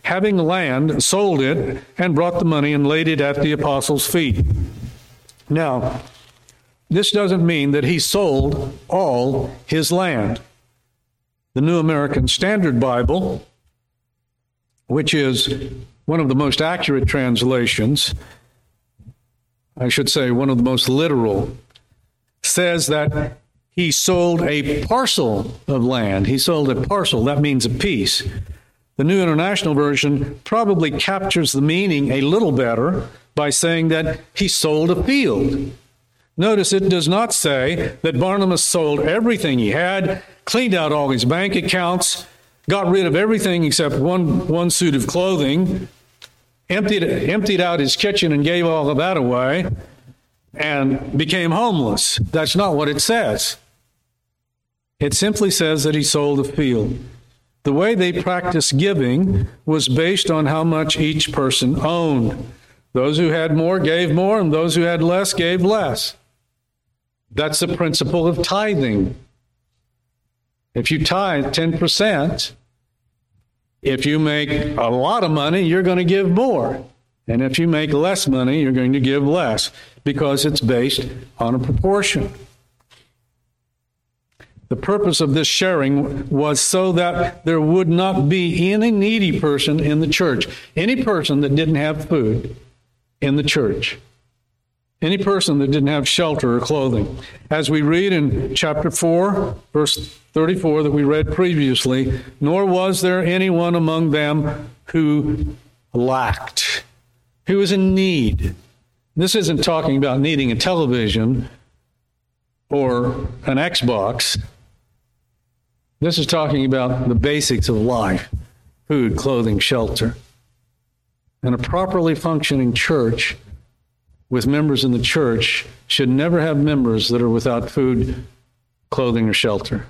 having land, sold it, and brought the money and laid it at the apostles' feet. Now, this doesn't mean that he sold all his land. The New American Standard Bible, which is one of the most accurate translations, I should say one of the most literal, says that he sold a parcel of land. He sold a parcel. That means a piece. The New International Version probably captures the meaning a little better by saying that he sold a field. Notice it does not say that Barnabas sold everything he had, cleaned out all his bank accounts, got rid of everything except one suit of clothing, emptied out his kitchen and gave all of that away, and became homeless. That's not what it says. It simply says that he sold a field. The way they practiced giving was based on how much each person owned. Those who had more gave more, and those who had less gave less. That's the principle of tithing. If you tithe 10%, if you make a lot of money, you're going to give more. And if you make less money, you're going to give less, because it's based on a proportion. The purpose of this sharing was so that there would not be any needy person in the church, any person that didn't have food in the church, any person that didn't have shelter or clothing. As we read in chapter 4, verse 34 that we read previously, nor was there anyone among them who lacked, who was in need. This isn't talking about needing a television or an Xbox. This is talking about the basics of life: food, clothing, shelter. And a properly functioning church with members in the church should never have members that are without food, clothing, or shelter.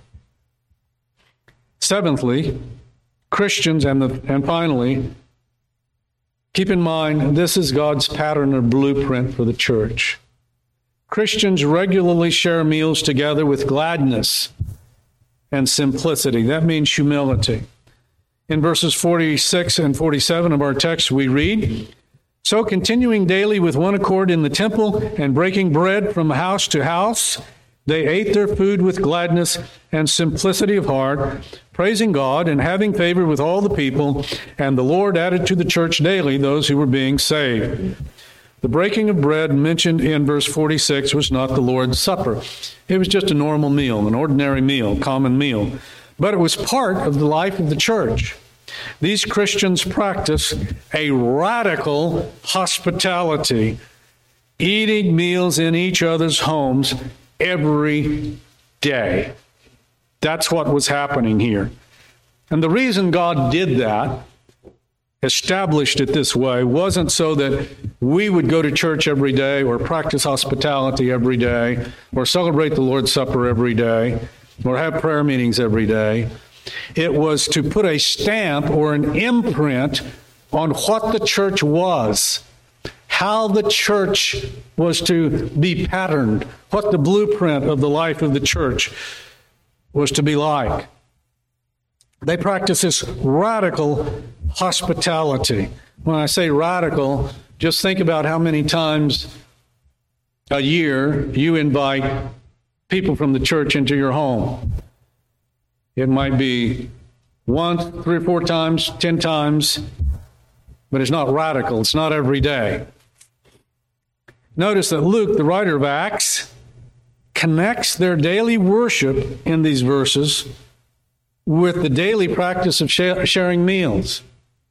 Seventhly, Christians, and finally, keep in mind, this is God's pattern or blueprint for the church. Christians regularly share meals together with gladness and simplicity. That means humility. In verses 46 and 47 of our text, we read, "So continuing daily with one accord in the temple and breaking bread from house to house, they ate their food with gladness and simplicity of heart, praising God and having favor with all the people, and the Lord added to the church daily those who were being saved." The breaking of bread mentioned in verse 46 was not the Lord's Supper. It was just a normal meal, an ordinary meal, common meal. But it was part of the life of the church. These Christians practiced a radical hospitality, eating meals in each other's homes every day. That's what was happening here. And the reason God did that, established it this way, wasn't so that we would go to church every day or practice hospitality every day or celebrate the Lord's Supper every day or have prayer meetings every day. It was to put a stamp or an imprint on what the church was, how the church was to be patterned, what the blueprint of the life of the church was to be like. They practice this radical hospitality. When I say radical, just think about how many times a year you invite people from the church into your home. It might be once, 3 or 4 times, 10 times, but it's not radical. It's not every day. Notice that Luke, the writer of Acts, connects their daily worship in these verses with the daily practice of sharing meals.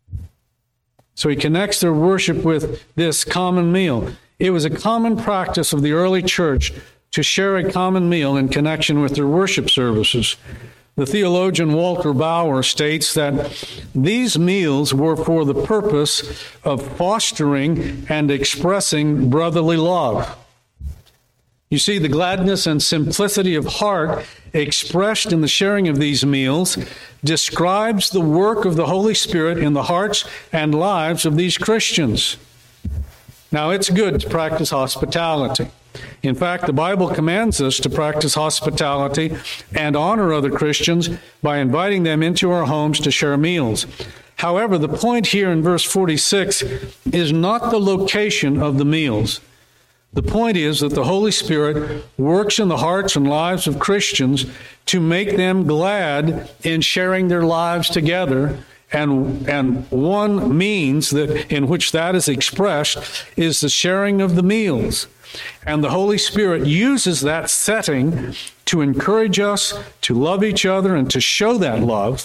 So he connects their worship with this common meal. It was a common practice of the early church to share a common meal in connection with their worship services. The theologian Walter Bauer states that these meals were for the purpose of fostering and expressing brotherly love. You see, the gladness and simplicity of heart expressed in the sharing of these meals describes the work of the Holy Spirit in the hearts and lives of these Christians. Now, it's good to practice hospitality. In fact, the Bible commands us to practice hospitality and honor other Christians by inviting them into our homes to share meals. However, the point here in verse 46 is not the location of the meals. The point is that the Holy Spirit works in the hearts and lives of Christians to make them glad in sharing their lives together. And one means that in which that is expressed is the sharing of the meals. And the Holy Spirit uses that setting to encourage us to love each other and to show that love.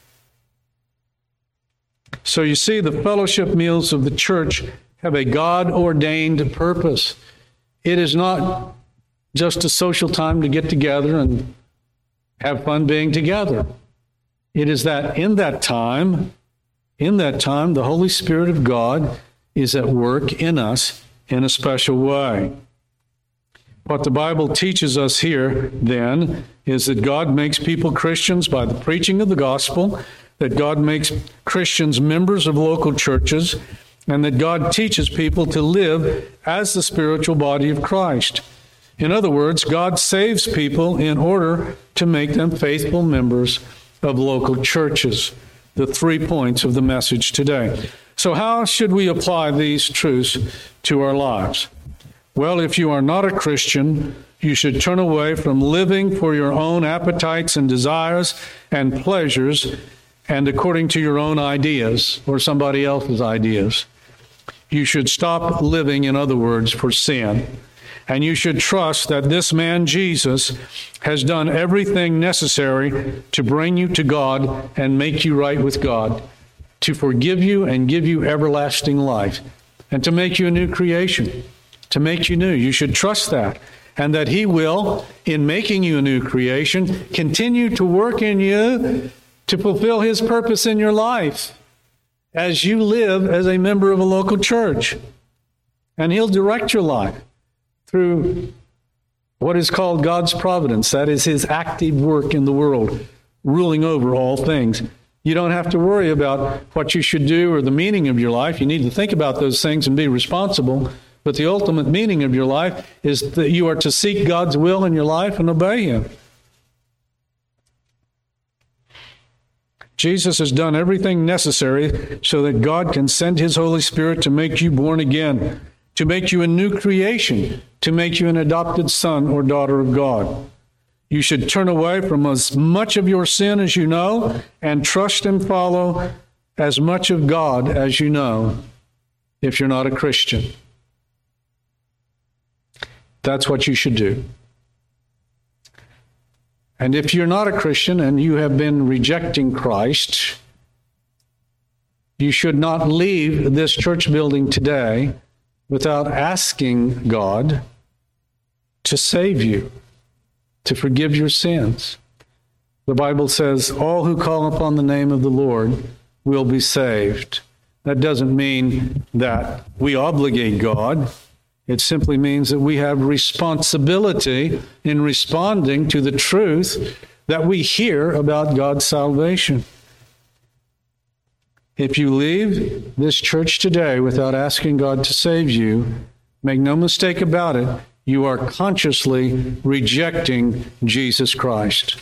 So you see, the fellowship meals of the church have a God-ordained purpose. It is not just a social time to get together and have fun being together. It is that in that time, the Holy Spirit of God is at work in us in a special way. What the Bible teaches us here, then, is that God makes people Christians by the preaching of the gospel, that God makes Christians members of local churches, and that God teaches people to live as the spiritual body of Christ. In other words, God saves people in order to make them faithful members of local churches. The 3 points of the message today. So how should we apply these truths to our lives? Well, if you are not a Christian, you should turn away from living for your own appetites and desires and pleasures and according to your own ideas or somebody else's ideas. You should stop living, in other words, for sin. And you should trust that this man, Jesus, has done everything necessary to bring you to God and make you right with God, to forgive you and give you everlasting life, and to make you a new creation, to make you new. You should trust that, and that he will, in making you a new creation, continue to work in you to fulfill his purpose in your life as you live as a member of a local church. And he'll direct your life through what is called God's providence. That is his active work in the world, ruling over all things. You don't have to worry about what you should do or the meaning of your life. You need to think about those things and be responsible. But the ultimate meaning of your life is that you are to seek God's will in your life and obey him. Jesus has done everything necessary so that God can send his Holy Spirit to make you born again, to make you a new creation, to make you an adopted son or daughter of God. You should turn away from as much of your sin as you know and trust and follow as much of God as you know if you're not a Christian. That's what you should do. And if you're not a Christian and you have been rejecting Christ, you should not leave this church building today without asking God to save you, to forgive your sins. The Bible says, all who call upon the name of the Lord will be saved. That doesn't mean that we obligate God. It simply means that we have responsibility in responding to the truth that we hear about God's salvation. If you leave this church today without asking God to save you, make no mistake about it, you are consciously rejecting Jesus Christ.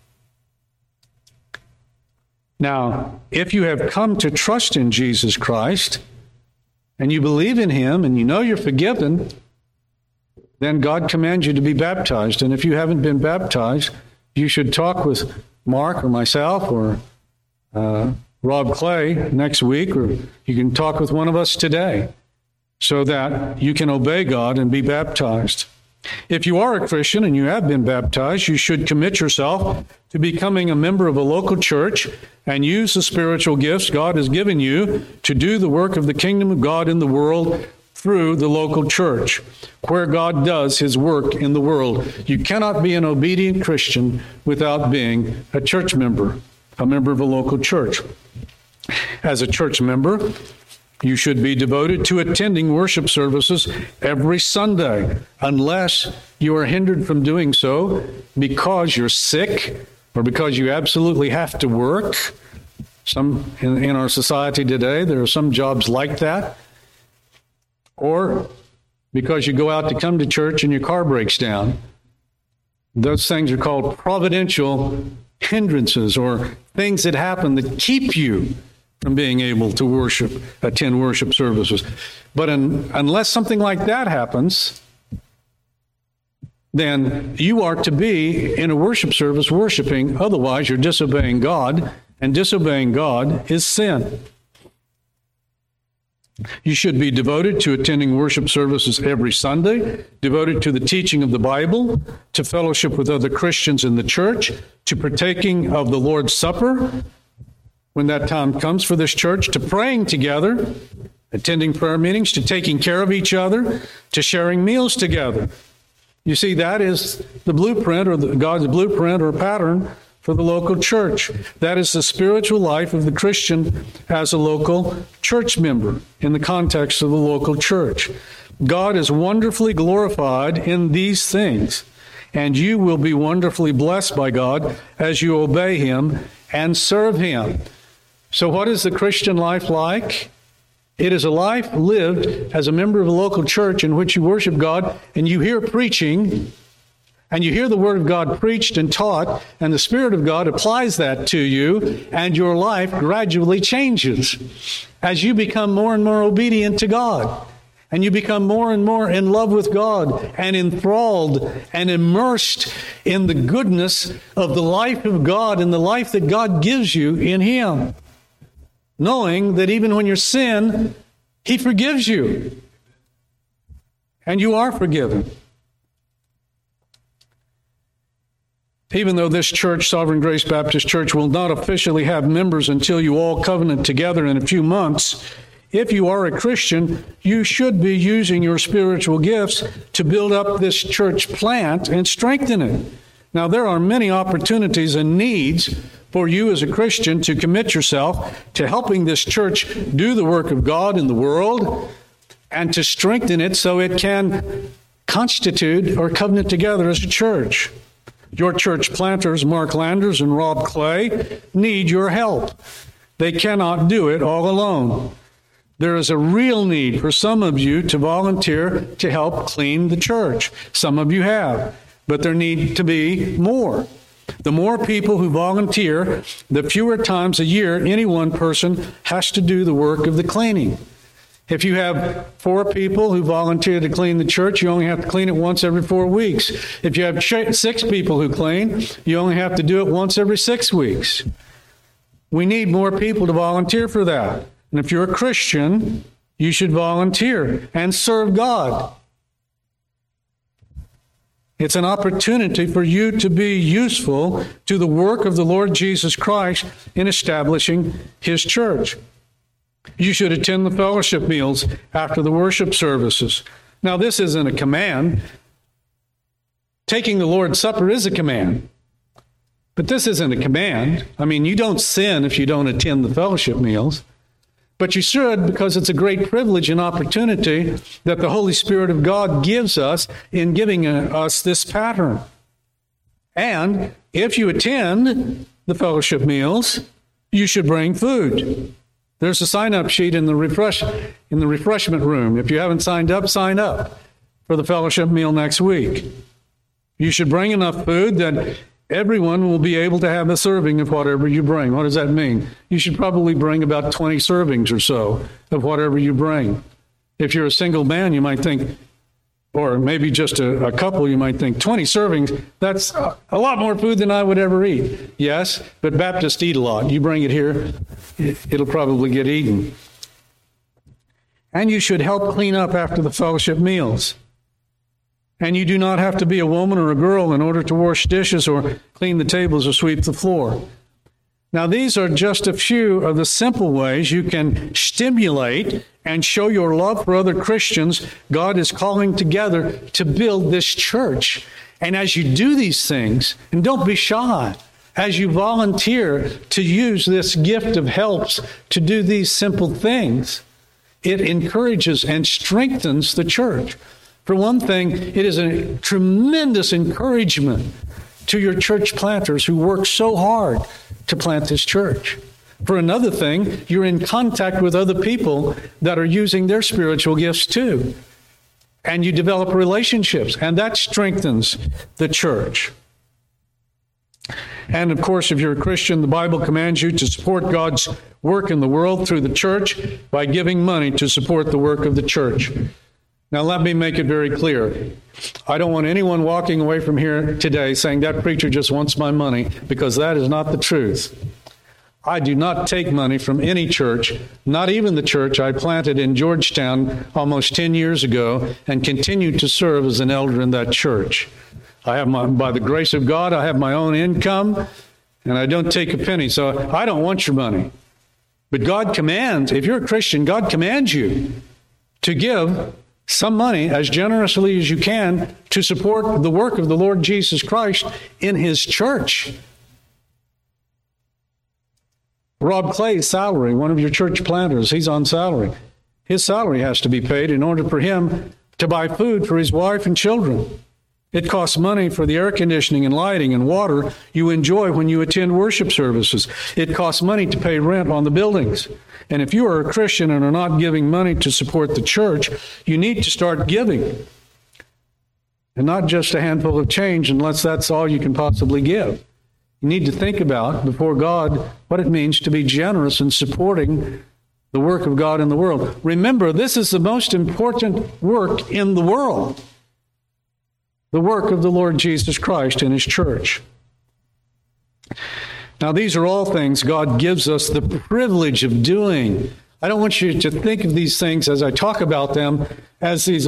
Now, if you have come to trust in Jesus Christ, and you believe in him, and you know you're forgiven, then God commands you to be baptized. And if you haven't been baptized, you should talk with Mark or myself or Rob Clay next week, or you can talk with one of us today so that you can obey God and be baptized. If you are a Christian and you have been baptized, you should commit yourself to becoming a member of a local church and use the spiritual gifts God has given you to do the work of the kingdom of God in the world through the local church, where God does his work in the world. You cannot be an obedient Christian without being a church member, a member of a local church. As a church member, you should be devoted to attending worship services every Sunday, unless you are hindered from doing so because you're sick or because you absolutely have to work. Some in our society today, there are some jobs like that. Or because you go out to come to church and your car breaks down. Those things are called providential hindrances, or things that happen that keep you from being able to attend worship services. But unless something like that happens, then you are to be in a worship service worshiping. Otherwise, you're disobeying God, and disobeying God is sin. You should be devoted to attending worship services every Sunday, devoted to the teaching of the Bible, to fellowship with other Christians in the church, to partaking of the Lord's Supper when that time comes for this church, to praying together, attending prayer meetings, to taking care of each other, to sharing meals together. You see, that is the blueprint, or God's blueprint or pattern for the local church. That is the spiritual life of the Christian as a local church member in the context of the local church. God is wonderfully glorified in these things, and you will be wonderfully blessed by God as you obey Him and serve Him. So what is the Christian life like? It is a life lived as a member of a local church in which you worship God and you hear preaching, and you hear the Word of God preached and taught, and the Spirit of God applies that to you, and your life gradually changes as you become more and more obedient to God, and you become more and more in love with God and enthralled and immersed in the goodness of the life of God and the life that God gives you in Him, knowing that even when you sin, He forgives you, and you are forgiven. Even though this church, Sovereign Grace Baptist Church, will not officially have members until you all covenant together in a few months, if you are a Christian, you should be using your spiritual gifts to build up this church plant and strengthen it. Now, there are many opportunities and needs for you as a Christian to commit yourself to helping this church do the work of God in the world and to strengthen it so it can constitute or covenant together as a church. Your church planters, Mark Landers and Rob Clay, need your help. They cannot do it all alone. There is a real need for some of you to volunteer to help clean the church. Some of you have, but there need to be more. The more people who volunteer, the fewer times a year any one person has to do the work of the cleaning. If you have 4 people who volunteer to clean the church, you only have to clean it once every 4 weeks. If you have 6 people who clean, you only have to do it once every 6 weeks. We need more people to volunteer for that. And if you're a Christian, you should volunteer and serve God. It's an opportunity for you to be useful to the work of the Lord Jesus Christ in establishing His church. You should attend the fellowship meals after the worship services. Now, this isn't a command. Taking the Lord's Supper is a command. But this isn't a command. I mean, you don't sin if you don't attend the fellowship meals. But you should, because it's a great privilege and opportunity that the Holy Spirit of God gives us in giving us this pattern. And if you attend the fellowship meals, you should bring food. There's a sign-up sheet in the refreshment room. If you haven't signed up, sign up for the fellowship meal next week. You should bring enough food that everyone will be able to have a serving of whatever you bring. What does that mean? You should probably bring about 20 servings or so of whatever you bring. If you're a single man, you might think, or maybe just a couple, you might think 20 servings, that's a lot more food than I would ever eat. Yes, but Baptists eat a lot. You bring it here, it'll probably get eaten. And you should help clean up after the fellowship meals. And you do not have to be a woman or a girl in order to wash dishes or clean the tables or sweep the floor. Now, these are just a few of the simple ways you can stimulate and show your love for other Christians God is calling together to build this church. And as you do these things, and don't be shy, as you volunteer to use this gift of helps to do these simple things, it encourages and strengthens the church. For one thing, it is a tremendous encouragement to your church planters who work so hard to plant this church. For another thing, you're in contact with other people that are using their spiritual gifts too. And you develop relationships, and that strengthens the church. And of course, if you're a Christian, the Bible commands you to support God's work in the world through the church by giving money to support the work of the church. Now, let me make it very clear. I don't want anyone walking away from here today saying that preacher just wants my money, because that is not the truth. I do not take money from any church, not even the church I planted in Georgetown almost 10 years ago, and continue to serve as an elder in that church. By the grace of God, I have my own income, and I don't take a penny, so I don't want your money. But God commands, if you're a Christian, God commands you to give some money as generously as you can to support the work of the Lord Jesus Christ in His church. Rob Clay's salary, one of your church planters, he's on salary. His salary has to be paid in order for him to buy food for his wife and children. It costs money for the air conditioning and lighting and water you enjoy when you attend worship services. It costs money to pay rent on the buildings. And if you are a Christian and are not giving money to support the church, you need to start giving. And not just a handful of change, unless that's all you can possibly give. You need to think about before God what it means to be generous in supporting the work of God in the world. Remember, this is the most important work in the world. The work of the Lord Jesus Christ in His church. Now, these are all things God gives us the privilege of doing. I don't want you to think of these things as I talk about them as these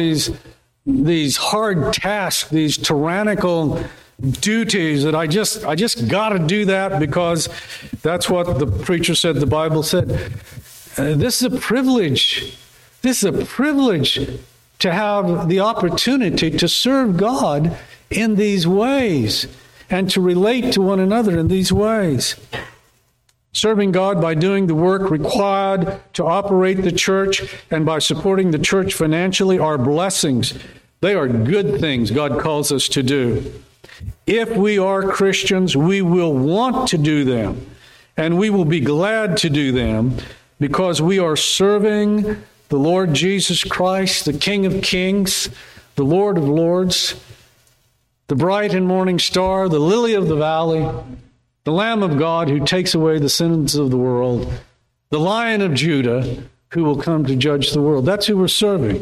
hard tasks, these tyrannical duties that I just got to do that because that's what the preacher said, the Bible said. This is a privilege. This is a privilege to have the opportunity to serve God in these ways and to relate to one another in these ways. Serving God by doing the work required to operate the church and by supporting the church financially are blessings. They are good things God calls us to do. If we are Christians, we will want to do them, and we will be glad to do them because we are serving the Lord Jesus Christ, the King of Kings, the Lord of Lords, the bright and morning star, the lily of the valley, the Lamb of God who takes away the sins of the world, the Lion of Judah who will come to judge the world. That's who we're serving.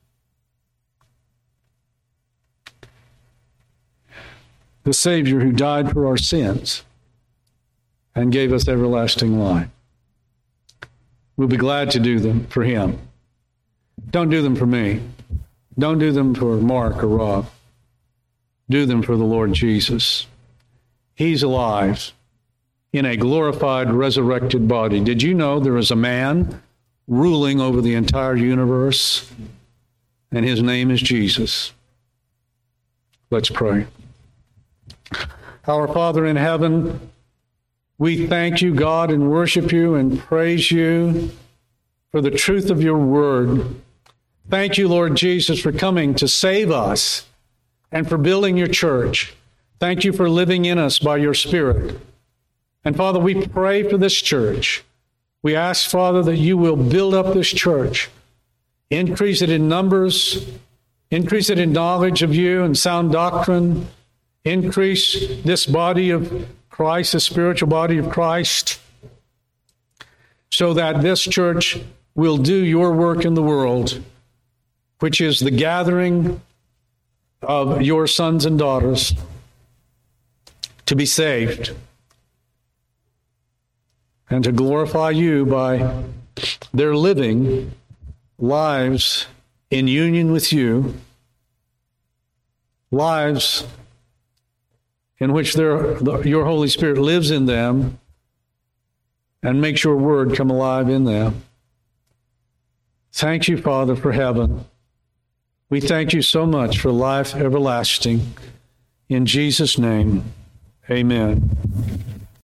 The Savior who died for our sins and gave us everlasting life. We'll be glad to do them for Him. Don't do them for me. Don't do them for Mark or Rob. Do them for the Lord Jesus. He's alive in a glorified, resurrected body. Did you know there is a man ruling over the entire universe? And His name is Jesus. Let's pray. Our Father in heaven, we thank you, God, and worship you and praise you for the truth of your word. Thank you, Lord Jesus, for coming to save us and for building your church. Thank you for living in us by your Spirit. And Father, we pray for this church. We ask, Father, that you will build up this church, increase it in numbers, increase it in knowledge of you and sound doctrine, increase this body of Christ, the spiritual body of Christ, so that this church will do your work in the world, which is the gathering of your sons and daughters to be saved and to glorify you by their living lives in union with you, lives in which your Holy Spirit lives in them and makes your word come alive in them. Thank you, Father, for heaven. We thank you so much for life everlasting. In Jesus' name, amen.